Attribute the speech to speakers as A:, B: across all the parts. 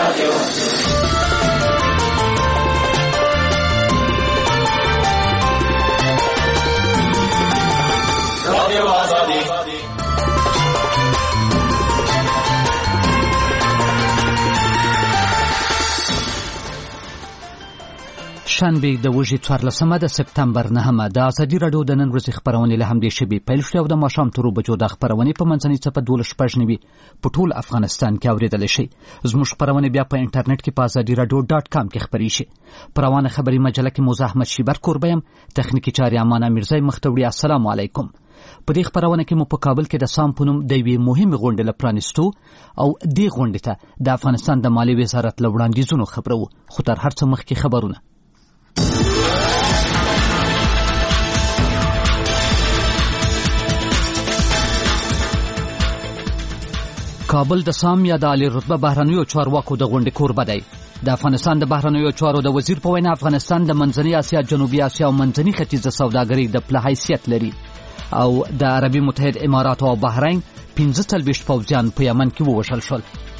A: شنبه د وژې 14 د سپتمبر 9 د ازادي راډیو د نن ورځې خبرونه له همدې شبي پیل شوې او د ماښام تر بجو د خبرونه په منځنۍ څپه 12:15 په ټول افغانستان کې اوریدل شي. زموږ خبرونه بیا په انټرنیټ کې په azadiradio.com کې خبري شي. پروانه خبري مجله کې موزه احمد شیبر کوربیم، تخنیکی چاري امانه میرزای مختوړي. السلام علیکم. په دې خبرونه کې مو په کابل کې د سام پونم د وی مهمه غونډه لپرانستو او دې غونډه ته د افغانستان د مالی وزارت لوړاندیزونو خبرو. خو تر هر څه مخکې خبرونه. کابل د سام یا د عالی رتبه بهرنیو چارواکو د غونډې کوربه دی. د افغانستان د بهرنیو چارو د وزیر په وینا افغانستان د منځنۍ اسیا، جنوبي اسیا او منځنۍ ختیځه سوداګرۍ د پله حیثیت لري او د عربي متحد اماراتو او بحرین 45 پوځیان په یمن کې ووژل شول.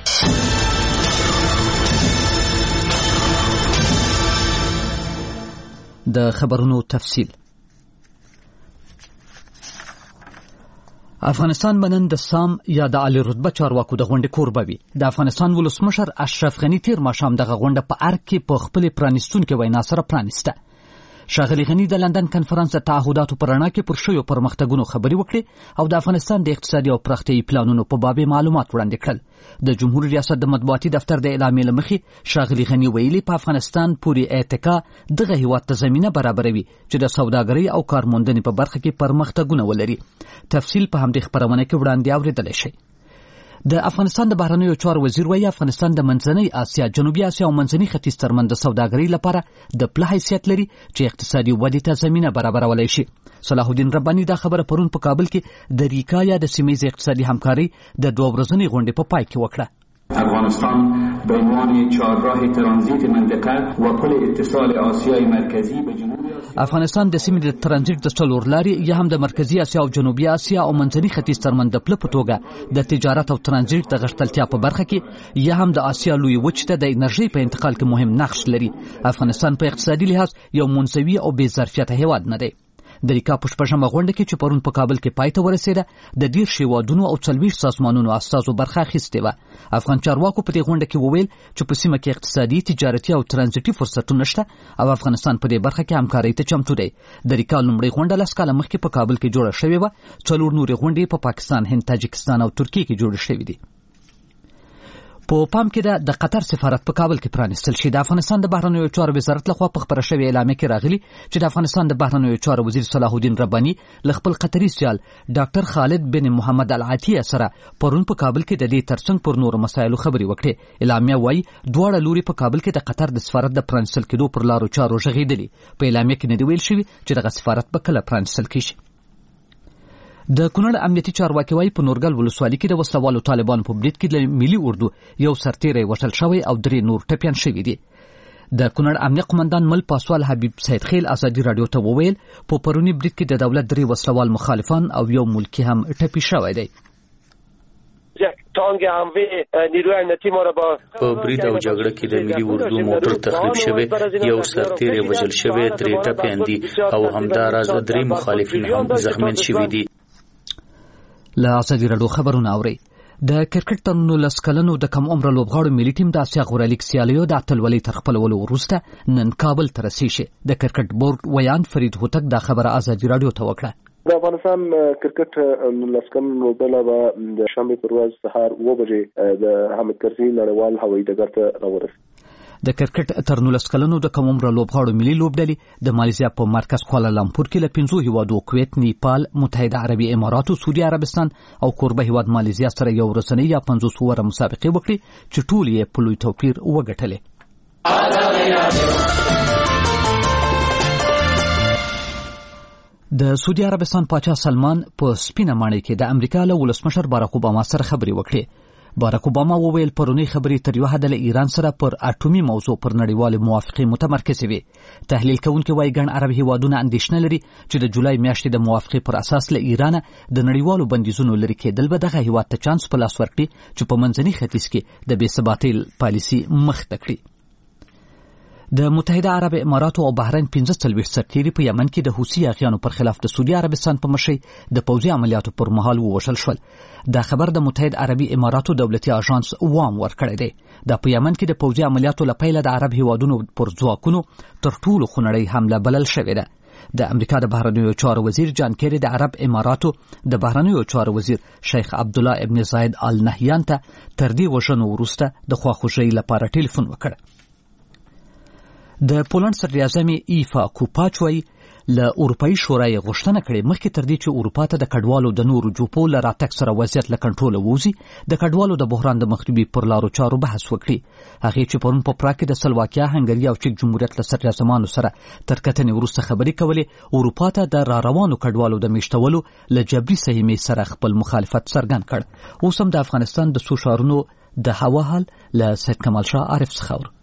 A: د خبرونو تفصیل. افغانستان بنن د سام یا د عالی رتبه چارواکو د غونډې کوربه وي. د افغانستان ولسمشر اشرف غنی تیر ماښام دغه غونډه په ارګ کې په خپل پرانیستونکو وینا سره پرانیسته. ښاغلي غنی د لندن کنفرانس د تعهداتو پر رڼا کې پر شویو پرمختګونو خبرې وکړې او د افغانستان د اقتصادي او پراختیايي پلانونو په باب معلومات وړاندې کړل. د جمهوریت ریاست د مطبوعاتي دفتر د اعلامیې له مخې ښاغلي غنی ویلي په افغانستان پورې اتکا دغه هیواد ته زمینه برابروي چې د سوداګرۍ او کارموندنې په برخه کې پرمختګونه ولري. تفصیل په همدې خبرونه کې وړاندې اوریدل شي. د افغانستان د بهرنیو چارو وزیر وایي افغانستان د منځنۍ اسیا، جنوبي اسیا او منځنۍ ختیځ ترمنځ د سوداګرۍ لپاره د پله حیثیت لري چې اقتصادي ودې ته زمینه برابرولی شي. صلاح الدین رباني دا خبره پرون په کابل کې د ریکا یا د سیمه‌ییزې اقتصادي همکارۍ د 2 ورځنۍ غونډې په پای کې وکړه.
B: افغانستان به عنوان چهارراه ترانزیت منطقه و پل اتصال آسیای مرکزی به جنوب
A: افغانستان د سیمې د ترانزیت د څلور لارې یا هم د مرکزی اسیا او جنوبي اسیا او منځنۍ ختیځ ترمنځ د پله په توګه د تجارت او ترانزیت د غښتلتیا په برخه کې یا هم د اسیا لوی وچې ته د انرژۍ په انتقال کې مهم نقش لري. افغانستان په اقتصادي لحاظ یو منزوي او بې ظرفیته هیواد نه دی. د ریکا په 8مه غونډه کې چې پرون په کابل کې پای ته ورسېده د 10 هیوادونو او 40 سازمانونو استازو برخه اخیستې وه. افغان چارواکو په دې غونډه کې وویل چې په سیمه کې اقتصادي، تجارتي او ترانزیتي فرصتونه شته او افغانستان په دې برخه کې همکارۍ ته چمتو دی. د ریکا لومړۍ غونډه 10 کاله مخکې په کابل کې جوړه شوې وه. 4 نورې غونډې په پاکستان، هند، تاجکستان او ترکیه کې جوړې شوې دي. په پام کې د قطر سفارت په کابل کې پرانیستل شي. د افغانستان د بهرنیو چارو وزارت لخوا په خبره شوې اعلامیه کې راغلي چې د افغانستان د بهرنیو چارو وزیر صلاح الدین رباني له خپل قطري سیال ډاکټر خالد بن محمد العطیه سره پرون په کابل کې د دې ترڅنګ پر نورو مسایلو خبرې وکړې. اعلامیه وايي دواړه لوري په کابل کې د قطر د سفارت د پرانیستل کېدو پر لارو چارو غږېدلي. په اعلامیه کې نه دی ویل شوي چې دغه سفارت به کله پرانیستل کېږي. د کونړ امنیتي چارواکي وايي په نورګل ولسوالۍ کې د وسلوالو طالبانو په برید کې د ملي اردو یو سرتیری وژل شوی او 3 نور ټپیان شوي دي. د کونړ امنیه قومندان مل پاسوال حبیب سید خیل ازادي راډیو ته وویل په پرونی برید کې د دولت 3 وسلوال مخالفان او یو ملکی هم ټپي شوی دی.
C: په برید او جګړه کې د ملي اردو موټر تخریب شوی، یو سرتیری وژل شوی، 3 ټپیان دي او همداراز 3 مخالفین هم زخمین شوي دي.
A: له ازادي راډیو خبرونه اوري. د کرکټ تر 19 کلنو د کم عمره لوبغاړو ملي ټیم د اسیا غوره لیګ سیالیو د اتلولۍ تر خپلولو وروسته نن کابل ته رسیږي. د کرکټ بورډ ویان فرید هوتک دا خبره ازادي راډیو ته وکړه.
D: د افغانستان کرکټ 19 کلنو لوبډله به د شنبه پر ورځ سهار 9 بجې د حامد کرزي نړیوال هوایي ډګر ته راورسېږي.
A: د کرکټ تر 19 کلنو د کم عمره لوبغاړو ملي لوبډلې د مالیزیا په مرکز کوالالامپور کې له 5 هیوادو کویت، نیپال، متحده عربي اماراتو، سعودي عربستان او کوربه هیواد مالیزیا سره یو ورځنۍ یا 50 اووره مسابقې وکړي چې ټول یې په لوی توپیر وګټلې. د سعودي عربستان پاچا سلمان په سپینه ماڼۍ کې د امریکا له ولسمشر باراک اوباما سره خبرې وکړې. باراک اوباما وویل پرونی خبرې تر یو حده له ایران سره پر اټومي موضوع پر نړیوالې موافقې متمرکزې وي. تحلیل کوونکي وایي ګڼ عرب هیوادونه اندېښنه لري چې د جولای میاشتې د موافقې پر اساس له ایران د نړیوالو بندیزونو لرې کېدل به دغه هیواد ته چانس په لاس ورکړي چې په منځني ختیځ کې د بې ثباتۍ پالیسي مخته کړي. د متحده عرب اماراتو او بحرین 45 سرتیري په یمن کې د حوثي اغیانو پر خلاف د سعودي عربستان په مشرۍ د پوځي عملیاتو پر مهال ووژل شول. دا خبر د متحده عربي اماراتو دولتي اژانس وام ورکړی دی. دا په یمن کې د پوځي عملیاتو لپاره د عرب هیوادونو پر ځواکونو تر ټولو خونړۍ حمله بلل شوې ده. د امریکا د بهرنیو چارو وزیر جان کیری د عرب اماراتو د بهرنیو چارو وزیر شیخ عبدالله ابن زاید آل نهیان ته تر دې وژنو وروسته د خواخوږۍ لپاره ټلیفون وکړ. د پولند صدر اعظم ایفا کوپاچ وایي له اروپایي شورای غوښتنه کړې مخکې تر دې چې اروپا ته د کډوالو د نورو جوپو له راتګ سره وضعیت له کنټروله ووځي د کډوالو د بحران د مخنیوي پر لارو چارو بحث وکړي. هغې چې پرون په پراګ کې د سلواکیا، هنګري او چک جمهوریت له صدر اعظمانو سره تر کتنې وروسته خبرې کولې اروپا ته د راروانو کډوالو د میشتولو له جبري سهمې سره خپل مخالفت څرګند کړ. اوس هم د افغانستان د څو ښارونو د هوا حال له سید کمال شاه عارف څخه اورو.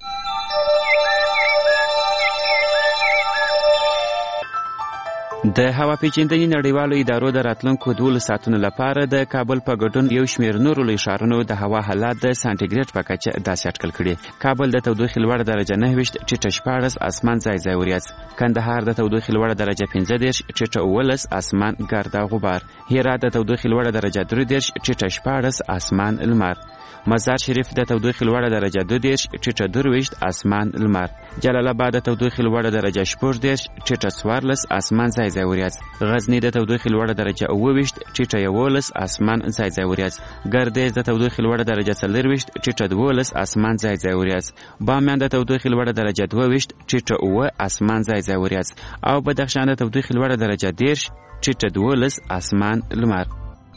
E: د هوا پیچندنې نړیوالو ادارو د راتلونکو 12 ساعتونو لپاره د کابل په ګډون یو شمېر نورو لوی ښارونو د هوا حالات د سانتیګریډ په کچه داسې اټکل کړي. کابل د تودوخې لوړه درجه 9 ټیټه 14 اسمان ځای ځای وریځ. کندهار د تودوخې لوړه درجه 15 ټیټه 19 اسمان ګرد او غبار. هرات د تودوخې لوړه درجه 3 ټیټه 14 اسمان لمر. مزار شریف د تودوخې لوړه درجه 2 ټیټه 22 اسمان لمر. جلال آباد د تودوخې لوړه درجه 14 ټیټه 14 اسمان ځای ځای وریځ. غزنی د تودوخې لوړه درجه 28 ټیټه 11 اسمان ځای ځای وریځ. ګردیز د تودوخې لوړه درجه 40 ټیټه 12 اسمان ځای ځای وریځ. بامیان د تودوخې لوړه درجه 22 ټیټه 9 اسمان ځای ځای وریځ. او بدخشان د تودوخې لوړه درجه 10 ټیټه 12 اسمان لمر.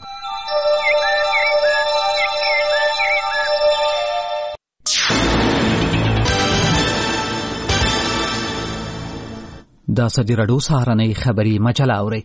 A: دا سدی رډو سهارنۍ خبری مجله اوري.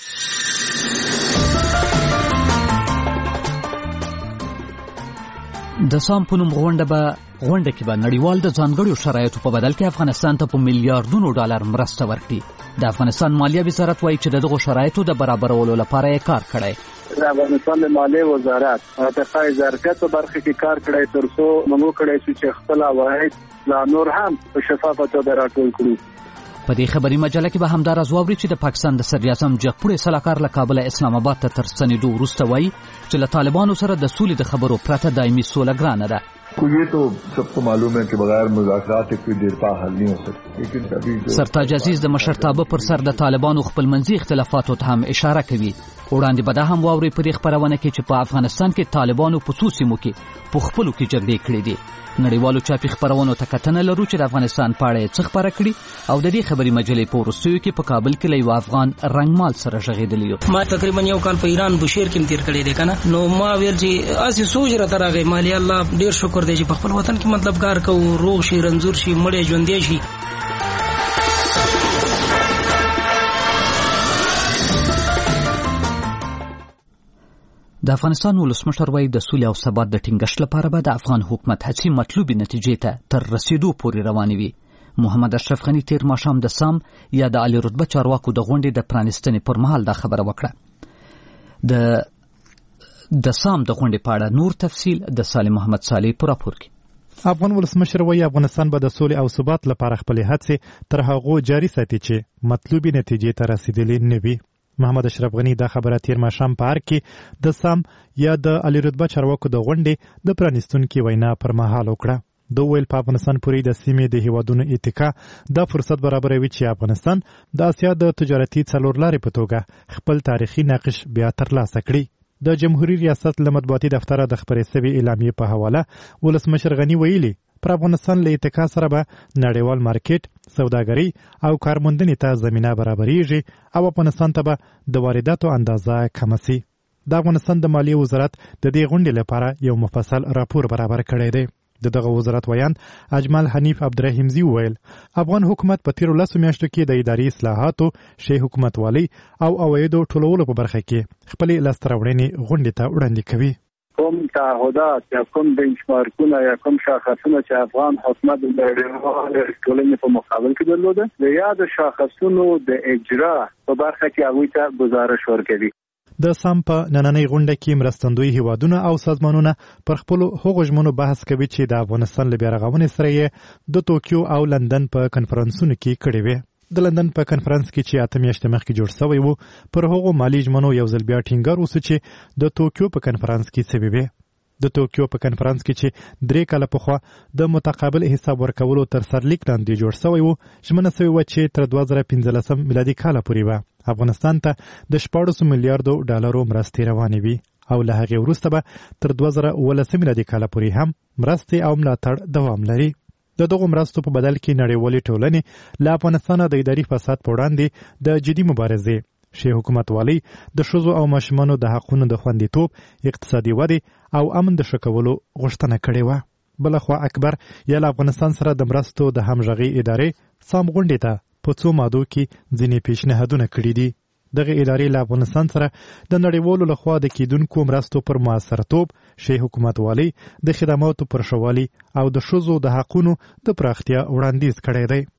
A: د سام په نوم غونډه کې به نړیوال د ځانګړو شرایطو په بدل کې افغانستان ته په میلیارډونو ډالر مرسته ورکړي. د افغانستان مالیه وزارت وایي چې دغه شرایطو د برابرولو لپاره یې کار کړی.
F: د افغانستان د مالیې وزارت د خای ظرفیت په برخه کې کار کړی ترڅو موږ کړی چې خپل عواید لا نور هم په شفافه توګه راټول کړو.
A: په دې خبري مجله کې به همداراز واوري چې د پاکستان د صدر اعظم جګپوړی سلاکار له کابل اسلام آباد ته تر ستنېدو وروسته وایي چې له طالبانو سره د سولې د خبرو پرته دایمي سوله ګرانه ده.
G: ये तो सबको मालूम है कि बगैर मुज़ाकरात कोई देरपा हल नहीं हो सकती. लेकिन अभी
A: سرتاج عزیز د مشرتابه پر سر د طالبانو خپل منځي اختلافاتو ته هم اشاره کوي. وړاندې به دا هم واوري په دې خبرونه کې چې په افغانستان کې طالبانو په څو سیمو کې په خپلو کې جګړې کړې دي. نړیوالو چاپي خبرونو ته کتنه لرو چې د افغانستان په اړه څه خبره کړي او د دې خبري مجلې په وروستیو کې په کابل کې له یو افغان رنگمال سره ژغېدلی یو.
H: ما تقریبا یو کال په ایران بشیر کې تیر کړی دی کنه. نو ما ویل چې اسی سوچ را ترغه مالی الله ډیر شکر دی چې په خپل وطن کې مطلب کار کوو، روغ شي، رنځور شي، مړې ژوندې شي.
A: د افغانستان ولسمشر وایي د سولې او ثبات د ټینګښت لپاره به د افغان حکومت هڅې مطلوبې نتیجې ته تر رسیدو پورې روانې وي. محمد اشرف غني تیر ماښام د سام یا د عالی رتبه چارواکو د غونډې د پرانیستنې پر مهال دا خبره وکړه. د سام د غونډې په اړه نور تفصیل د سالم محمد صالح په راپور کې.
I: افغان ولسمشر وایي افغانستان به د سولې او ثبات لپاره خپلې هڅې تر هغو جاري ساتي چې مطلوبې نتیجې ته رسیدلې نه وي. محمد اشرف غني دا خبره تیر ماښام په ارګ کې د سام یا د عالی رتبه چارواکو د غونډې د پرانیستونکي وینا پر مهال وکړه. د ویل په افغانستان پورې د سیمې د هیوادونو اتکا دا فرصت برابروي چې افغانستان د اسیا د تجارتي څلورلارې په توګه خپل تاریخي نقش بیا ترلاسه کړي. د جمهوریت ریاست له مطبوعاتي دفتره د خبرې شوې اعلامیې په حواله ولسمشر غني ویلي پر افغانستان له اتکا سره به نړیوال مارکیټ، سوداګري او کارموندنې ته زمینه برابرېږي او افغانستان ته به د وارداتو اندازه کمه سي. د افغانستان د مالیې وزارت د دې غونډې لپاره یو مفصل راپور برابر کړی دی. دغه وزارت ویان اجمل حنیف عبدالرحیمزی ویل افغان حکومت په تیرو 10 میاشتو کې د اداري اصلاحاتو، شی حکومت والی او عوایدو ټولولو په برخه کې خپلې لاسته راوړنې غونډې ته وړاندې کوي.
A: د افغانستان د مالیې وزارت د 2023 کال د 12 میاشتې لپاره د 1.5 تریلیون ډالر د عوایدو د راټولولو لپاره 2 میاشتې
F: کوم تعهدات یا کوم بنچمارکونه یا کوم شاخصونه چې افغان حکومت د نړیوال ټولنې په مقابل کې درلوده د یاد شاخصونو د اجرا په برخه کې هغوی ته گزارش ورکوي.
I: د سام په نننۍ غونډه کې مرستندوی هیوادونه او سازمانونه پر خپل هغو ژمنو بحث کوي چې د افغانستان له بیارغونې سره یې د توکیو او لندن په کنفرانسونو کې کړې وې. د لندن په کنفرانس کې چې 8 میاشتې مخکې جوړ شوی و پر هغو مالي ژمنو یو ځل بیا ټینګار وسو چې د توکیو په کنفرانس کې څه وی. د توکیو په کنفرانس کې چې 3 کاله پخوا د متقابل حساب ورکولو تر سرلیک لاندې جوړ شوی و ژمنه شوې وه چې تر 2015 میلادي کاله پورې به افغانستان ته د 14 میلیارډو ډالرو مرستې روانې وي او له هغې وروسته به تر 2019 میلادي کاله پورې هم مرستې او ملاتړ دوام لري. د دغو مرستو په بدل کې نړیوالې ټولنې له افغانستانه د اداري فساد په وړاندې د جدي مبارزې، ښې حکومتوالۍ، د ښځو او ماشومانو د حقونو د خوندیتوب، اقتصادي ودې او امن د ښه کولو غوښتنه کړې وه. بلخوا اکبر یا له افغانستان سره د مرستو د همغږۍ ادارې سام غونډې ته په څو مادو کې ځینې پیشنهادونه کړي دي. دغه ادارې له افغانستان سره د نړیوالو لخوا د کیدونکو مرستو پر موثرتوب، ښې حکومتوالۍ، د خدماتو پر ښه والي او د ښځو د حقونو د پراختیا وړاندیز کړی دی.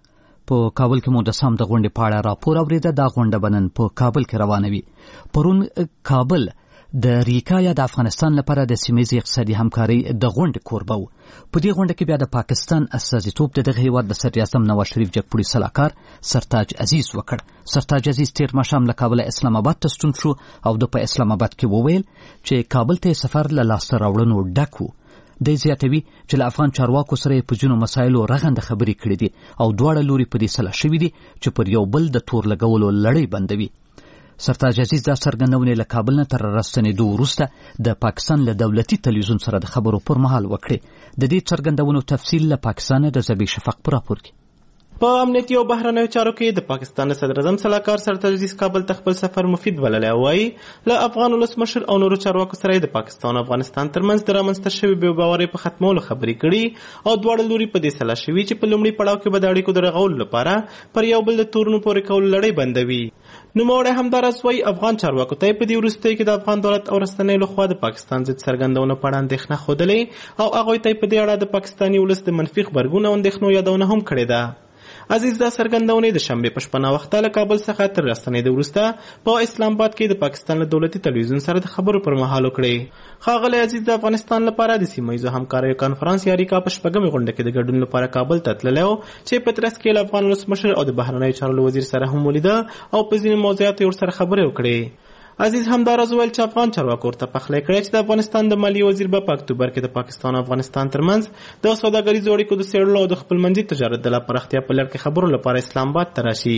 A: په کابل کې مو د سام د غونډې په اړه راپور اورېده. دا غونډه به نن په کابل کې روانه وي. پرون کابل د ریکا یا د افغانستان لپاره د سیمه‌یزې اقتصادي همکارۍ د غونډې کوربه و. په دې غونډه کې بیا د پاکستان استازیتوب د دغه هیواد د صدر اعظم نواز شریف جګپوړي سلاکار سرتاج عزیز وکړ. سرتاج عزیز تیر ماښام له کابله اسلام آباد ته ستون شو او د په اسلام آباد کې وویل چې کابل ته سفر له لاسته راوړنو ډک و. دی زیاتوي چې له افغان چارواکو سره په ځینو مسایلو رغنده خبرې کړې دي او دواړه لوري په دې سلا شوي دي چې پر یو بل د تور لګولو لړۍ بندوي. سرتاج عزیز دا څرګندونې له کابل نه تر راستنېدو وروسته د پاکستان له دولتي تلویزیون سره د خبرو پر مهال وکړې. د دې څرګندونو تفصیل له پاکستانه د زبی شفق په راپور کې.
J: په امنیتي او بهرنیو چارو کې د پاکستان صدر اعظم سلاکار سرتاج عزیز کابل ته خپل سفر مفید بللی وایي له افغان ولسمشر او نورو چارواکو سره د پاکستان او افغانستان ترمنځ د رامنځته شوي بې باورۍ په ختمولو خبرې کړي او دواړه لوري په دې سلا شوي چې په لومړي پړاو کې به د اړیکو د رغولو لپاره پر یو بل د تورونو پورې کولو لړۍ بندوي. نوموړی همداراز وایي افغان چارواکو ته په دې وروستیو کې د افغان دولت او رسنیو لخوا د پاکستان ضد څرګندونو په اړه اندېښنه ښودلې او هغوی ته په دې اړه د پاکستاني ولس د منفي غبرګون او اندېښنو یادونه هم کړې ده. عزیز دا څرګندونې د شنبې په شپه ناوخته له کابل څخه تر راستنېدو وروسته په اسلام آباد کې د پاکستان له دولتي تلویزیون سره د خبرو پر مهال وکړې. ښاغلی عزیز د افغانستان لپاره د سیمهییزو همکاریو کنفرانس یا ریکا په شپږمې غونډه کې د ګډون لپاره کابل ته تللی و چې په ترڅ کې له افغان ولسمشر او د بهرنیو چارو وزیر سره هم ولیده او په ځینو موضوعاتو یې ورسره خبرې وکړې. عزیز همداراز ویل چې افغان چارواکو ورته پخلی کړی چې د افغانستان د مالیې وزیر به په اکتوبر کې د پاکستان او افغانستان ترمنځ د سوداګریزو اړیکو د څېړلو او د خپلمنځي تجارت د لا پراختیا په لړ کې خبرو لپاره اسلام آباد ته راشي.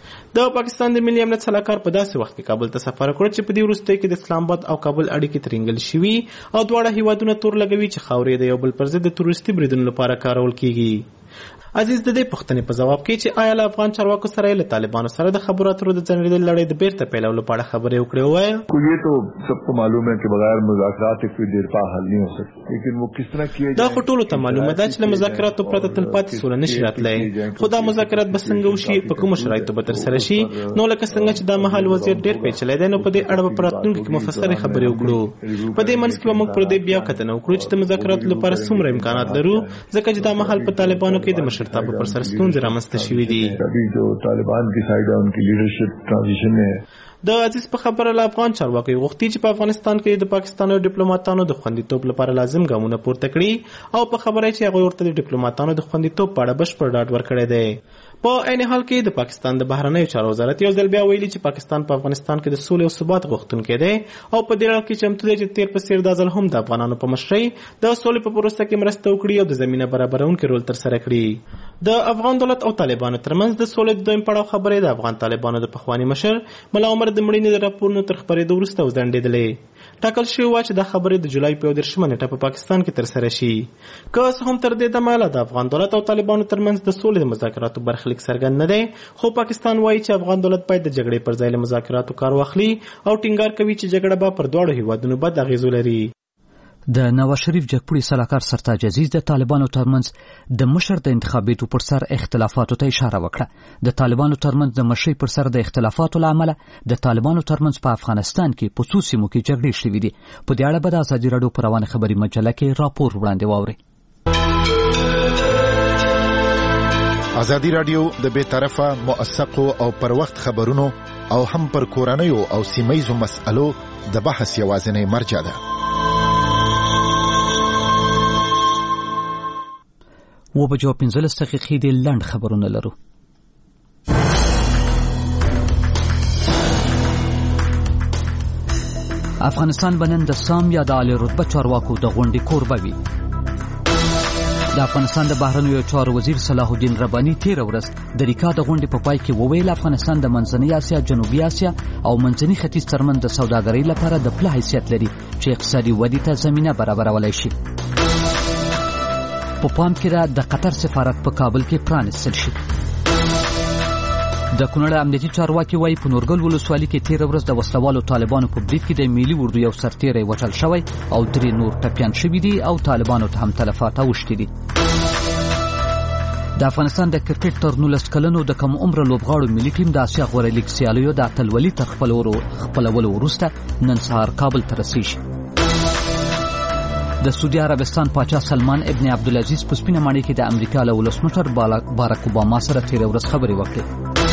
J: د پاکستان د ملي امنیت سلاکار په داسې وخت کې کابل ته سفر وکړ چې په دې وروستیو کې د اسلام آباد او کابل اړیکې ترینګل شوي او دواړه هیوادونه تور لګوي چې خاورې د یو بل پر ضد د تروریستي بریدونو لپاره کارول کیږي. عزیز د دې پوښتنې په ځواب کې چې آیا له افغان چارواکو سره له طالبانو سره د خبرو اترو د ځنډېدلې لړۍ د بیرته پیلولو لپاره خبرې وکړې ووایه
G: یہ تو سب کو معلوم ہے کہ بغیر مذاکرات کوئی دیرپا حل نہیں ہو سکتی لیکن وہ کس طرح کیے
J: دا خو ټولو ته معلومه ده چې له مذاکراتو پرته تلپاتې سوله نشي راتلی خو دا مذاکرات به څنګه وشي په کومو شرایطو به ترسره شي نو لکه څنګه چې دا مهال وضعیت ډېر پیچلی دی نو په دې اړه به په راتلونکي کې مفصلې خبرې وکړو. په دې منځ کې به موږ پر دې بیا کتنه وکړو چې د مذاکراتو لپاره څومره امکانات لرو ځکه چې دا مهال په طالبانو کې د مشرتابه پر سر ستونزې رامنځته شوي دي.
G: طالبان کی سائیڈ ہے ان کی لیڈرشپ ٹرانزیشن میں
J: د عزیز په خبره له افغان چارواکو غوښتي چې په افغانستان کې د پاکستاني ډیپلوماټانو د خوندیتوب لپاره لازم ګامونه پورته کړي او په خبره چې هغوی ورته د ډیپلوماټانو د خوندیتوب په اړه بشپړ ډاډ ورکړی دی. په عین حال کې د پاکستان د بهرنیو چارو وزارت یو ځل بیا ویلي چې پاکستان په افغانستان کې د سولې او ثبات غوښتونکی دی او په دې اړه کې چمتو دی چې تیر په څېر دا ځل هم د افغانانو په مشرۍ د سولې په پروسه کې مرسته وکړي او د زمینه برابرونکي رول ترسره کړي. د افغان دولت او طالبانو ترمنځ د سولې د دویم پړاو خبرې د افغان طالبانو د پخواني مشر ملا عمر د مړینې د راپورونو تر خپرېدو وروسته وځنډېدلې. ټاکل شوي وه چې دا خبرې د جولای په 14 نیټه په پاکستان کې ترسره شي. که څه هم تر دې دمه د افغان دولت او طالبانو ترمنځ د سولې د مذاکراتو برخلیک څرګند نه دی خو پاکستان وایي چې افغان دولت باید د جګړې پر ځای له مذاکراتو کار واخلي او ټینګار کوي چې جګړه به پر دواړو هیوادونو بد اغېز ولري.
A: د نواز شریف جګپوړي سلاکار سرتاج عزیز د طالبانو ترمنځ د مشر د انتخاباتو پر سر اختلافاتو ته اشاره وکړه. د طالبانو ترمنځ د مشرۍ پر سر د اختلافاتو له امله د طالبانو ترمنځ په افغانستان کې په څو سیمو کې جګړې شوې دي. په دې اړه به د ازادي راډیو په روانه خبري مجله کې راپور وړاندې واورئ.
K: ازادي راډیو د بې طرفه موثقو او پر وخت خبرونو او هم پر کورنیو او سیمه‌یزو مسألو د بحث یوازینی مرجع ده.
A: و بجو 15 دقیقې د لنډ خبرونه لرو. افغانستان بنن د سام یا د عالی رتبه چارواکو د غونډې کوربه وي. د افغانستان د بهرنیو چارو وزیر صلاح الدین رباني تیر ورځ د ریکا د غونډې په پای کې وویل افغانستان د منځنۍ اسیا، جنوبي اسیا او منځني ختیځ ترمنځ د سوداګرۍ لپاره د پله حیثیت لري چې اقتصادي ودې ته زمینه برابرولای شي. په پام کې را د قطر سفارت په کابل کې پرانیستل شي. د کونړ امنیتي چارواکي وایي په نورګل ولسوالۍ کې تیر ورځ د وسلوالو طالبانو په برید کې د ملي اردو یو سرتیری وژل شوی او 3 نور ټپیان شوي دي او طالبانو ته هم تلفات اوښتي دي. د افغانستان د کرکټ تر 19 کلنو د کم عمر لوبغاړو ملي ټیم د اسیا غوړه لیګ سیالیو د اتلولۍ تر خپلولو وروسته نن سهار کابل ته رسیږي. د سعودي عربستان پاچا سلمان ابن عبدالعزیز په سپینه ماڼۍ کې د امریکا له ولسمشر باراک اوباما سره تیر ورځ خبرې وکړې.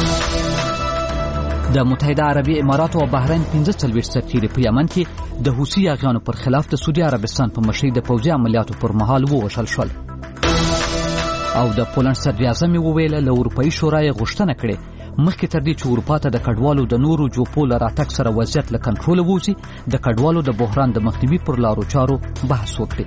A: د متحده عربي اماراتو او بحرین 15 سرتیري په یمن کې د حوثي یاغیانو پر خلاف د سعودي عربستان په مشرۍ د پوځي عملیاتو پر مهال ووژل شول. او د پولند صدر اعظم وویل له اروپایي شورای غوښتنه کړې مخکې تر دې چې اروپا ته د کډوالو د نورو جوپو له راتګ سره وضعیت له کنټروله ووځي د کډوالو د بحران د مخنیوي پر لارو چارو بحث وکړي.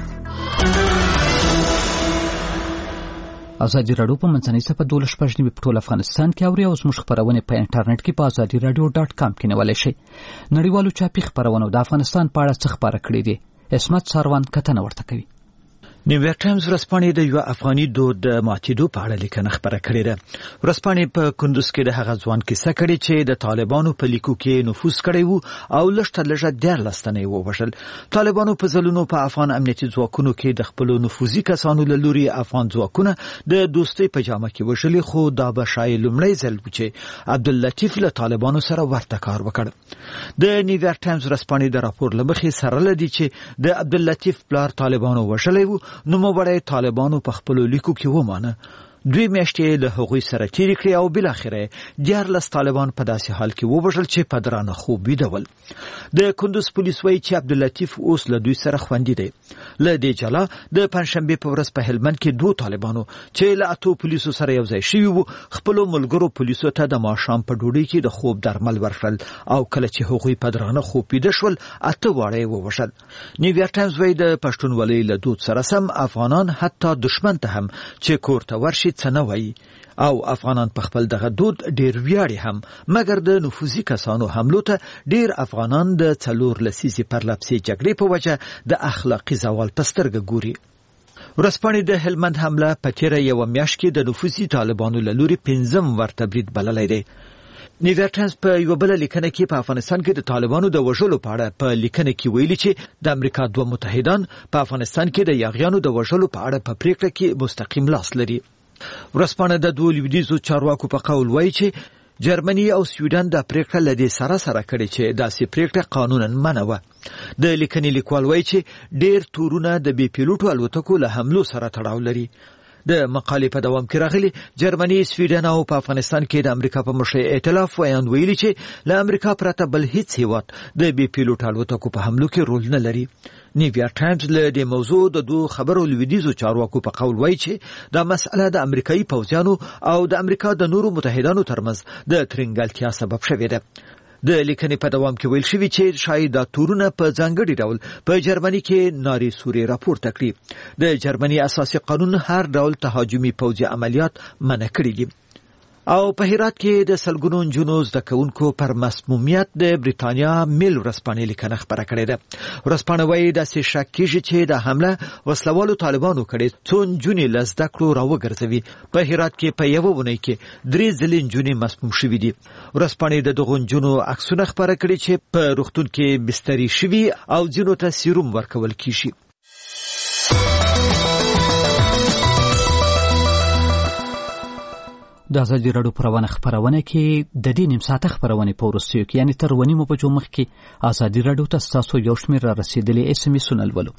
A: ازادي راډیو په منځنۍ صفحه 12 په ټول افغانستان کې اوري او زموږ خبرونه په انټرنیټ کې په azadiiradio.com کې نیولای شئ. نړیوالو چاپي خبرونو د افغانستان په اړه څه خبره کړې دي. اسمت ساروان کتنه ورته کوي.
L: نیویارک ټایمز ورځپاڼې د یو افغاني دود د ماتېدو په اړه لیکنه خپره کړې ده. ورځپاڼې په کندوز کې د هغه ځوان کیسه کړې چې د طالبانو په لیکو کې نفوذ کړی وو او لږ تر لږه 14 تنه یې ووژل. طالبانو په ځلونو په افغان امنیتي ځواکونو کې د خپلو نفوذي کسانو له لوري افغان ځواکونه د دوستۍ په جامه کې وژلي، خو دا به شاید لومړی ځل و چې عبداللطیف له طالبانو سره ورته کار وکړ. د نیویارک ټایمز ورځپاڼې د راپور له مخې سره لدی چې د عبداللطیف پلار طالبانو وژلی وو، نوموړی طالبانو په خپلو لیکو کې ومانه. 2 میاشتې له هغوی سره تیرې کړې او بالاخره 14 طالبان په داسې حال کې ووژل چې په درانه خوب ویده ول. د کندوز پولیس وایي چې عبداللطیف اوس له دوی سره خوندي دی. له دې جلا د پنځشنبې په ورځ په هلمند کې 2 طالبانو چې له 8 پولیسو سره یو ځای شوي وو خپلو ملګرو پولیسو ته د ماښام په ډوډۍ کې د خوب درمل ورکړل او کله چې هغوی په درانه خوب ویده شول 8 واړه یې ووژل. نیویارک ټایمز وایي د پښتونولۍ له دود سره سم افغانان حتی دشمن ته هم چې کور ته ورشي څه نه وایي او افغانان په خپل دغه دود ډیر ویاړي هم، مګر د نفوذي کسانو حملو ته ډیر افغانان د 4 لسیزې پرلپسې جګړې په وجه د اخلاقي زوال په سترګه ګوري. ورځپاڼې د هلمند حمله په تیره یوه میاشت کې د نفوذي طالبانو له لوري 5م ورته برید بللی دی. نیویارک ټایمز په یو بل لیکنه کې په افغانستان کې د طالبانو د وژلو په اړه په لیکنه کې ویلي چې د امریکا 2 متحدان په افغانستان کې د یاغیانو د وژلو په اړه په پریکړه کې مستقیم لاس لري. ورځپاڼه د 2 لویدیځو چارواکو په قول وایي چې جرمني او سویډن د پریکړه لدې سره کړي چې داسې پریکړه قانونا منع وه. د لیکنې لیکوال وایي چې ډیر تورونه د بي پیلوټو الوتکو له حملو سره تړاو لري. د مقالې په دوام کې راغلي جرمني، سویډن او په افغانستان کې د امریکا په مشرۍ ائتلاف وایي ویلي چې له امریکا پرته بل هیڅ هیواد د بي پیلوټ الوتکو په حملو کې رول نه لري. نیویارک ټایمز له دې موضوع د 2 خبرو لویدیځو چارواکو په قول وایي چې دا مسأله د امریکایي پوځیانو او د امریکا د نورو متحدانو ترمنځ د ترنګلتیا سبب شوې ده. د لیکنې په دوام کې ویل شوي چې شاید دا تورونه په ځانګړي ډول په جرمني کې نارې سورې راپورته کړي. د جرمني اساسي قانون هر ډول تهاجمي پوځي عملیات منع کړي دي. او په هرات کې د سلګونو نجونو زده کوونکو پر مسمومیت د بریتانیا میل ورځپاڼې لیکنه خپره کړې ده. ورځپاڼه وایي داسې شک کېږي چې د حمله وسلوالو طالبانو کړې څو نجونې له زده کړو راوګرځوي. په هرات کې په یوه اونۍ کې 3 ځلې نجونې مسموم شوي دي. ورځپاڼې د دغو نجونو عکسونه خپاره کړي چې په روغتون کې بستري شوي او ځینو ته سیروم ورکول کیږي.
A: د ازادي راډیو پروانه خبرونه کې د دې نیم ساعته خبرونه په ورسېو کې یعنی تر ونیمو بجو مخکې ازادي راډیو ته تاسو یو شمېر را رسیدلی اس ام اس ولولو.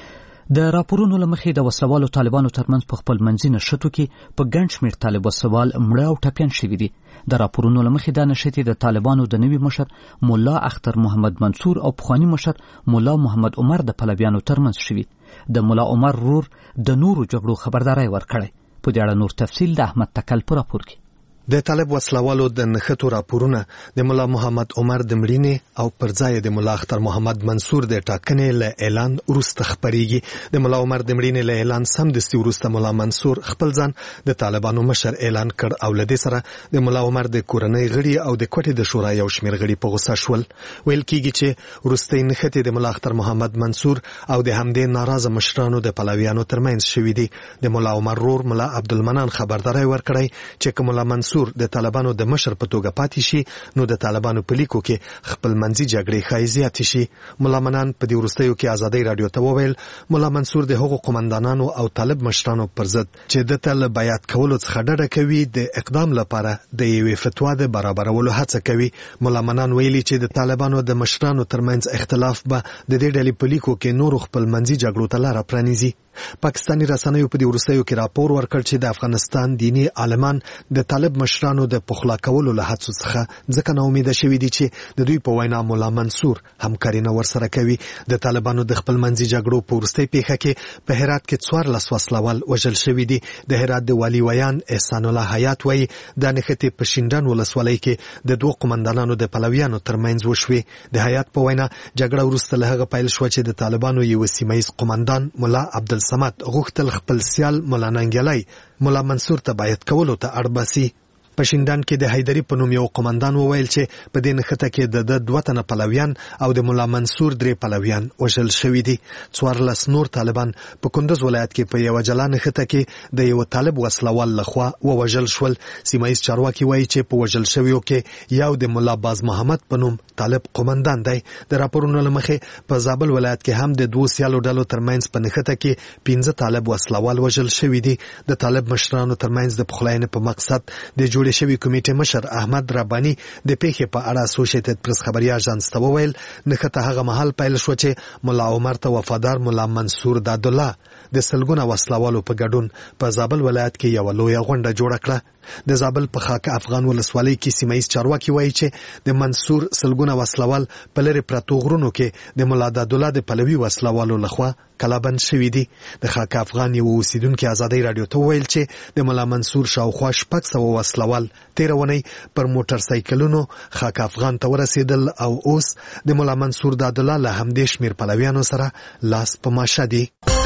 A: د راپورونو لمخې د وسلوالو طالبانو ترمنځ په خپل منځي نشټو کې په ګڼ شمېر طالب وسوال مړه او ټپیان شوي دي. د راپورونو لمخې دا نشټې د طالبانو د نوي مشر مولا اختر محمد منصور او پخوانی مشر مولا محمد عمر د پلویانو ترمنځ شوي. د مولا عمر رور د نورو جګړو خبرداري ورکړي. په دې اړه نور تفصیل د احمد تکل پر راپور کې.
M: د طالب وسلوالو د نښتو راپورونه د مولا محمد عمر د مړینې او پر ځای د مولا اختر محمد منصور د ټاکنې له اعلان وروسته خبرېږي. د مولا عمر د مړینې له اعلان سمدستي وروسته مولا منصور خپل ځان د طالبانو مشر اعلان کړ او له دې سره د مولا عمر د کورنۍ غړي او د کوټې د شورا یو شمېر غړي په غوسه شول. ویل کېږي چې وروستۍ نښتې د مولا اختر محمد منصور او د همدې ناراضه مشرانو د پلویانو ترمنځ شوي دي. د مولا عمر رور مولا عبدالمنان خبرداری ورکړی چې که مولا منصور د طالبانو د مشر په توګه پاتې شي نو د طالبانو په لیکو کې خپل منځي جګړې ښایي زیاتې شي. مولا منان په دې وروستیو کې ازادۍ راډیو ته وویل مولا منصور د هغو قومندانانو او طالب مشرانو پر ضد چې د ته له بیعت کولو څخه ډډه کوي د اقدام لپاره د یوې فتوا د برابرولو هڅه کوي. مولا منان ویلي چې د طالبانو د مشرانو ترمنځ اختلاف به د دې ډلې په لیکو کې نورو خپل منځي جګړو ته لاره پرانیزي. پاکستاني رسنیو په دې وروستیو کې راپور ورکړ چې د افغانستان دینی عالمان د طالب مشرانو د پخلا کولو له هڅو څخه ځکه نا امیده شوي دي چې د دوی په وینا مولا منصور همکاري نه ورسره کوي. د طالبانو د خپل منځي جګړو په وروستۍ پیښه کې په هرات کې 14 وسلوال وژل شوي دي. د هرات د والي ویان احسان الله حیات وایي دا نښتې په شینډان ولسوالۍ کې د دوه قومندانانو د پلویانو ترمنځ وشوې. د حیات په وینا جګړه وروسته له هغه پیل شوه چې د طالبانو یو سیمه ییز قومندان مولا عبدالصمد غوښتل خپل سیال مولا ننګیالي مولا منصور ته بیعت کولو ته اړ باسي. په شینډان کې د حیدري په نوم یو قومندان وویل چې په دې نښته کې د 2 تنه پلویان او د مولا منصور 3 پلویان وژل شوي دي. 14 نور طالبان په کندوز ولایت کې په یو جلا نښته کې د یو طالب وسلوال لخوا ووژل شول. سیمه ییز چارواکي وایي چې په وژل شویو کې یو د مولا باز محمد په نوم طالب قومندان دی. د راپورونو له مخې په زابل ولایت کې هم د 2 سیالو ډلو ترمنځ په نښته کې 15 طالب وسلوال وژل شوي دي. د طالب مشرانو ترمنځ د پخلاینې په مقصد د جوړ شوی کمیټې مشر احمد ربانی د پیښې په اړه اسوسییټډ پریس خبري اژانس ته وویل نښته هغه مهال پیل شو چې مولا عمر ته وفادار مولا منصور داد الله د سلګونه وسلوالو په ګډون په زابل ولایت کې یو لوی غونډه جوړ کړه. د زابل په خاکه افغان ولسوالۍ کې سیمه ییز چارواکي وایي چې د منصور سلګونه وسلوال په لری پرتو غرونو کې د مولا داد الله د پلوي وسلوالو لخوا کلابند شوي دي. د خاکه افغان یو اوسیدونکو ازادۍ راډیو ته ویل چې د مولا منصور شاوخوا 600 وسلوال تیرونی پر موټر سایکلونو خاکه افغان ته ورسېدل او اوس د مولا منصور داد الله له همدې شمیر پلویانو سره لاس په ماشه دي.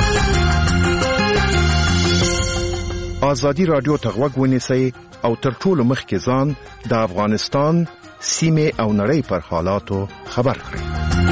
K: ازادي راډیو ته غوږ ونیسئ او تر ټولو مخکې ځان د افغانستان سیمه او نړۍ پر حالاتو خبر کړئ.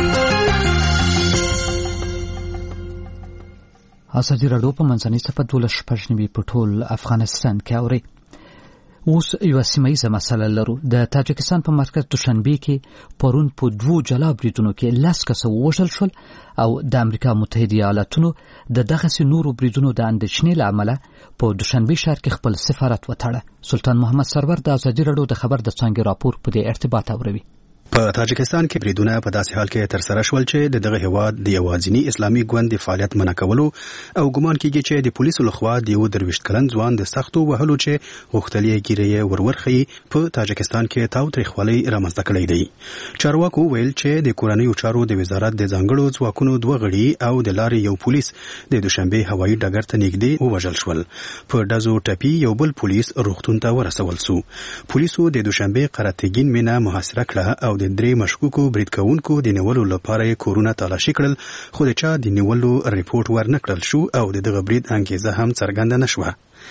A: ازادي راډیو په منځنۍ صفحه 12 په ټول افغانستان کې اوري. اوس یو سیمایي مسله لرو. د تاجکستان په مرکز دوشنبه کې پرون په 2 جلا بریدونو کې 10 کس وژل شول او د امریکا متحده ایالاتونو د دغه نورو بریدونو د اندېښنې له امله په دوشنبه ښار کې خپل سفارت وتاړه. سلطان محمد سرور د ازادي راډیو د خبر د څنګه راپور په دې ارتباط اوروي.
N: په تاجکستان کې بریدونه په داسې حال کې تر سره شول چې دغه هیواد د یوازینی اسلامي ګوند د فعالیت منع کولو او ګمان کېږي چې د پولیسو لخوا د یو 23 کلن ځوان د سختو وهلو چې غوښتلې ګیرې ورورخي په تاجکستان کې تاوتریخوالی رامنځته کړی دی. چارواکو ویل چې د کورنیو چارو د وزارت د ځانګړو ځواکونو 2 غړي او د لارې یو پولیس د دوشنبه هوایي ډګر ته نږدې ووژل شول. په ډزو ټپي یو بل پولیس روغتون ته ورسول شو. پولیسو د دوشنبه قراتګین مینا محاصره کړه او د 3 مشکوکو برید کوونکو د نیولو لپاره کورونه تلاشي کړل، خو د چا د نیولو ریپورت ورنکړل شو او دغه برید انګیزه هم څرګنده نشوه.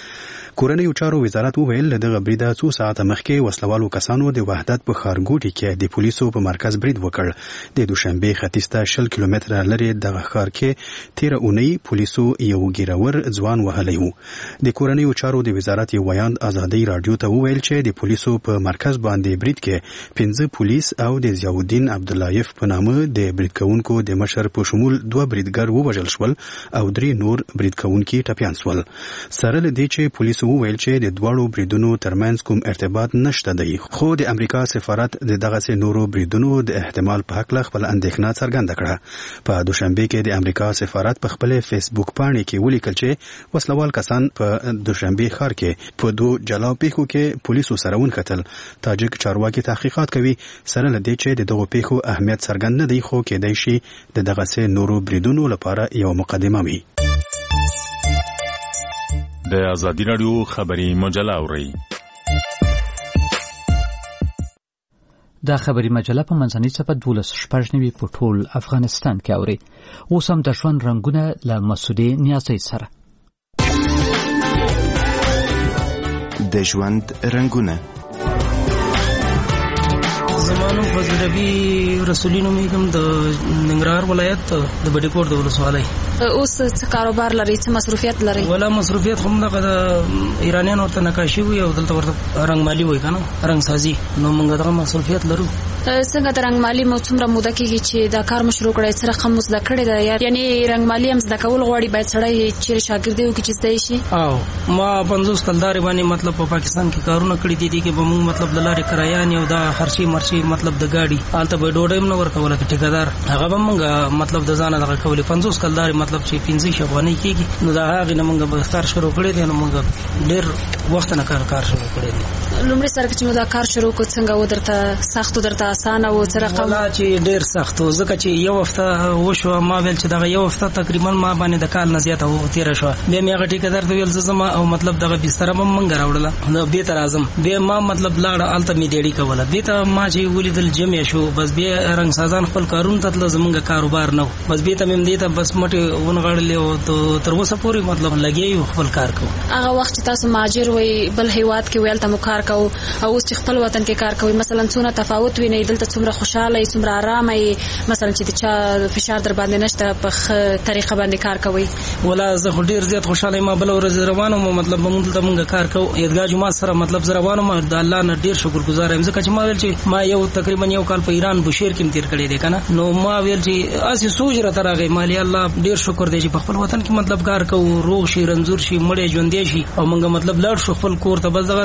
N: کورنیو چارو وزارت وویل دغه برید څو ساعته مخکې وسلوالو کسانو د وحدت په ښارګوټي کې د پولیسو په مرکز برید وکړ. د دوشنبه ختیځ ته 20 کیلومتره لرې دغه ښار کې تیر اونۍ پولیسو یو ګیرور ځوان وهلی و. د کورنیو چارو د وزارت یو ویاند ازادي رادیو ته وویل چې د پولیسو په مرکز باندې برید کې 15 پولیس او د ضیاءالدین عبداللایف په نامه د برید کوونکو د مشر په شمول 2 بریدګر ووژل شول او 3 نور برید کوونکي ټپیان شول. سره له دې چې پولیسو وویل چې د دواړو بریدونو ترمنځ کوم ارتباط نشته دی، خو د امریکا سفارت د دغه نورو بریدونو د احتمال په حق له خپل اندېښنه څرګنده کړه. په دوشنبه کې د امریکا سفارت په خپل فیسبوک پاڼې کې ولیکل چې وسلوال کسان په دوشنبه ښار کې په 2 جلا پیښو کې پولیسو سره ونښتل. تاجک چارواکي تحقیقات کوي. سره له دې چې دغه پیښو اهمیت څرګند نه دی، خو کېدای شي دغه نورو بریدونو لپاره یو مقدمه وي.
O: د ازادي رادیو خبري مجله اوري.
A: دا خبري مجله په منځنۍ صفحه 12 په ټول افغانستان کې اوري. اوس هم د ژوند رنگونه له مسعودي نیازي سره.
P: د ژوند رنگونه
H: زمانو فضلبی رسولینو میګم د ننګرهار ولایت د بډیکوټ د ولسوالۍ.
Q: اوس څه کاروبار لري، څه مصروفیت لري؟
H: ولا مصروفیت هم دغه ایرانیان ورته نقاشي وي او دلته ورته رنگمالي وي کنه، رنگ سازي. نو موږ دغه مصروفیت لرو.
Q: څنګه د رنگمالي مو څومره موده کېږي چې دا کار مشروع کړی؟ څه رقم مو زده کړی دی؟ یعنی رنگمالي هم زده کول غواړي، باید سړی چې شاګردي وکړي چې زده شي.
H: او ما 50 کلدار باندې مطلب په پاکستان کې کارونه کړی دي کې به موږ مطلب د لارې کرایان او دا خرچي مرچي مطلب د ګاډي حالت به ډوډۍ نه ورکول کې ټیکدار هغه به موږ مطلب د ځانه دغه کولې 50 کلدار مطلب چې 15 افغانۍ کېږي. نو دا هغه نه موږ به کار شروع کړی دی. نو موږ ډېر وخت نه کار شروع کړی دی.
Q: لومړی سره چې موږ دا کار شروع کو څنګه و درته سخت درته اسانه و څه رقم؟
H: ولا چې ډېر سخت و ځکه چې یو هفته وشو ما ویل چې دغه یو هفته تقریبا ما باندې د کال نه زیاته و تیر شو. بیا مې هغه ټیکدار ته ویل زما او مطلب دغه بستر هم منګ راوړله. نو به تر اعظم بیا ما مطلب لاړ الته می ډېری کوله. دې ته ما چې ولیدل جمع شو بس بیا رنگ سازان خپل کارونه تل زمونږ کاروبار نه بس بیا ته مې دې ته بس مټي ونغړلې او تر اوسه پورې مطلب لګي خپل کار کوو.
Q: هغه وخت چې تاسو ماجر وي بل هیواد کې ویل ته مو کار کوو او اوس چې خپل وطن کې کار کوي مثلا څونه تفاوت ویني؟ دلته څومره خوشاله څومره آرام ای مثلا چې چا فشار در باندې نشته په طریقه باندې کار کوي؟
H: ولا زه ډیر زیات خوشاله ما بل ورځ روانم مطلب موږ ته موږ کار کوو عیدګاه جمعه سره مطلب زه روانم د الله نه ډیر شکرګزار یم ځکه چې ما ویل چې ما یو تقریبا یو کال په ایران بوشهر کې تیر کړی دی کنه. نو ما ویل چې اسی سوچ را ترغه مالی الله ډیر شکر دی چې په خپل وطن کې مطلب کار کوو، روغ شي رنځور شي مړې ژوندې شي او موږ مطلب لاړ شو خپل کور ته بس دغه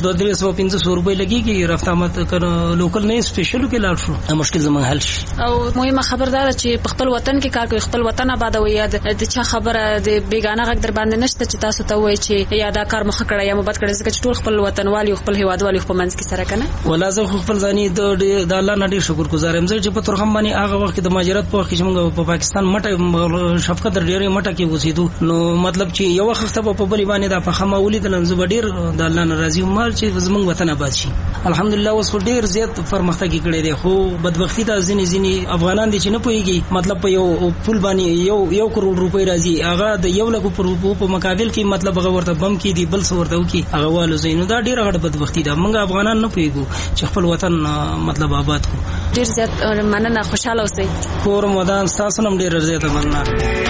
H: 200-500 روپۍ لګيږي رفته مت کنه لوکل نه سپیشل کې لاړ شو مشکل زمون حل شي.
Q: او مهمه خبردار چې په خپل وطن کې کار کوي، خپل وطن آباد وي. یا د چا خبره د بیگانه غږ در باندې نشته چې تاسو ته وایي چې یا دا کار مخ کړی یا مبد کړی ځکه چې ټول خپل وطنوالي او خپل هیوادوالي په منځ کې سره کنه.
H: ولا زه خپل ځاني د الله نه ډیر شکر گزار یم چې په ترخم باندې هغه وخت د مهاجرت په وخت کې موږ په پاکستان مټه شفقت ډیره مټه کې اوسېدو. نو مطلب چې یو وخت په بلی باندې دا په خما ولیدل زه ډیر د الله نه راضي یم چې زمونږ وطن آباد شي. الحمدلله اوس ډیر زیات پرمختګ کړی دی، خو بدبختی دا ځینې افغانان دي چې نه پوهیږي مطلب په یو پول باندې یو کروڑ روپۍ راځي هغه د 1 لک په مقابل کې مطلب هغه ورته بم کې دي بل څه ورته وکي هغه والو زینو دا ډیره غټه بدبختی ده. موږ افغانان نه پوهیږو چې خپل وطن مطلب آباد کو.
Q: ډیر زیات مننه، خوشاله اوسئ.
H: کور مدان تاسو هم ډیر زیات مننه.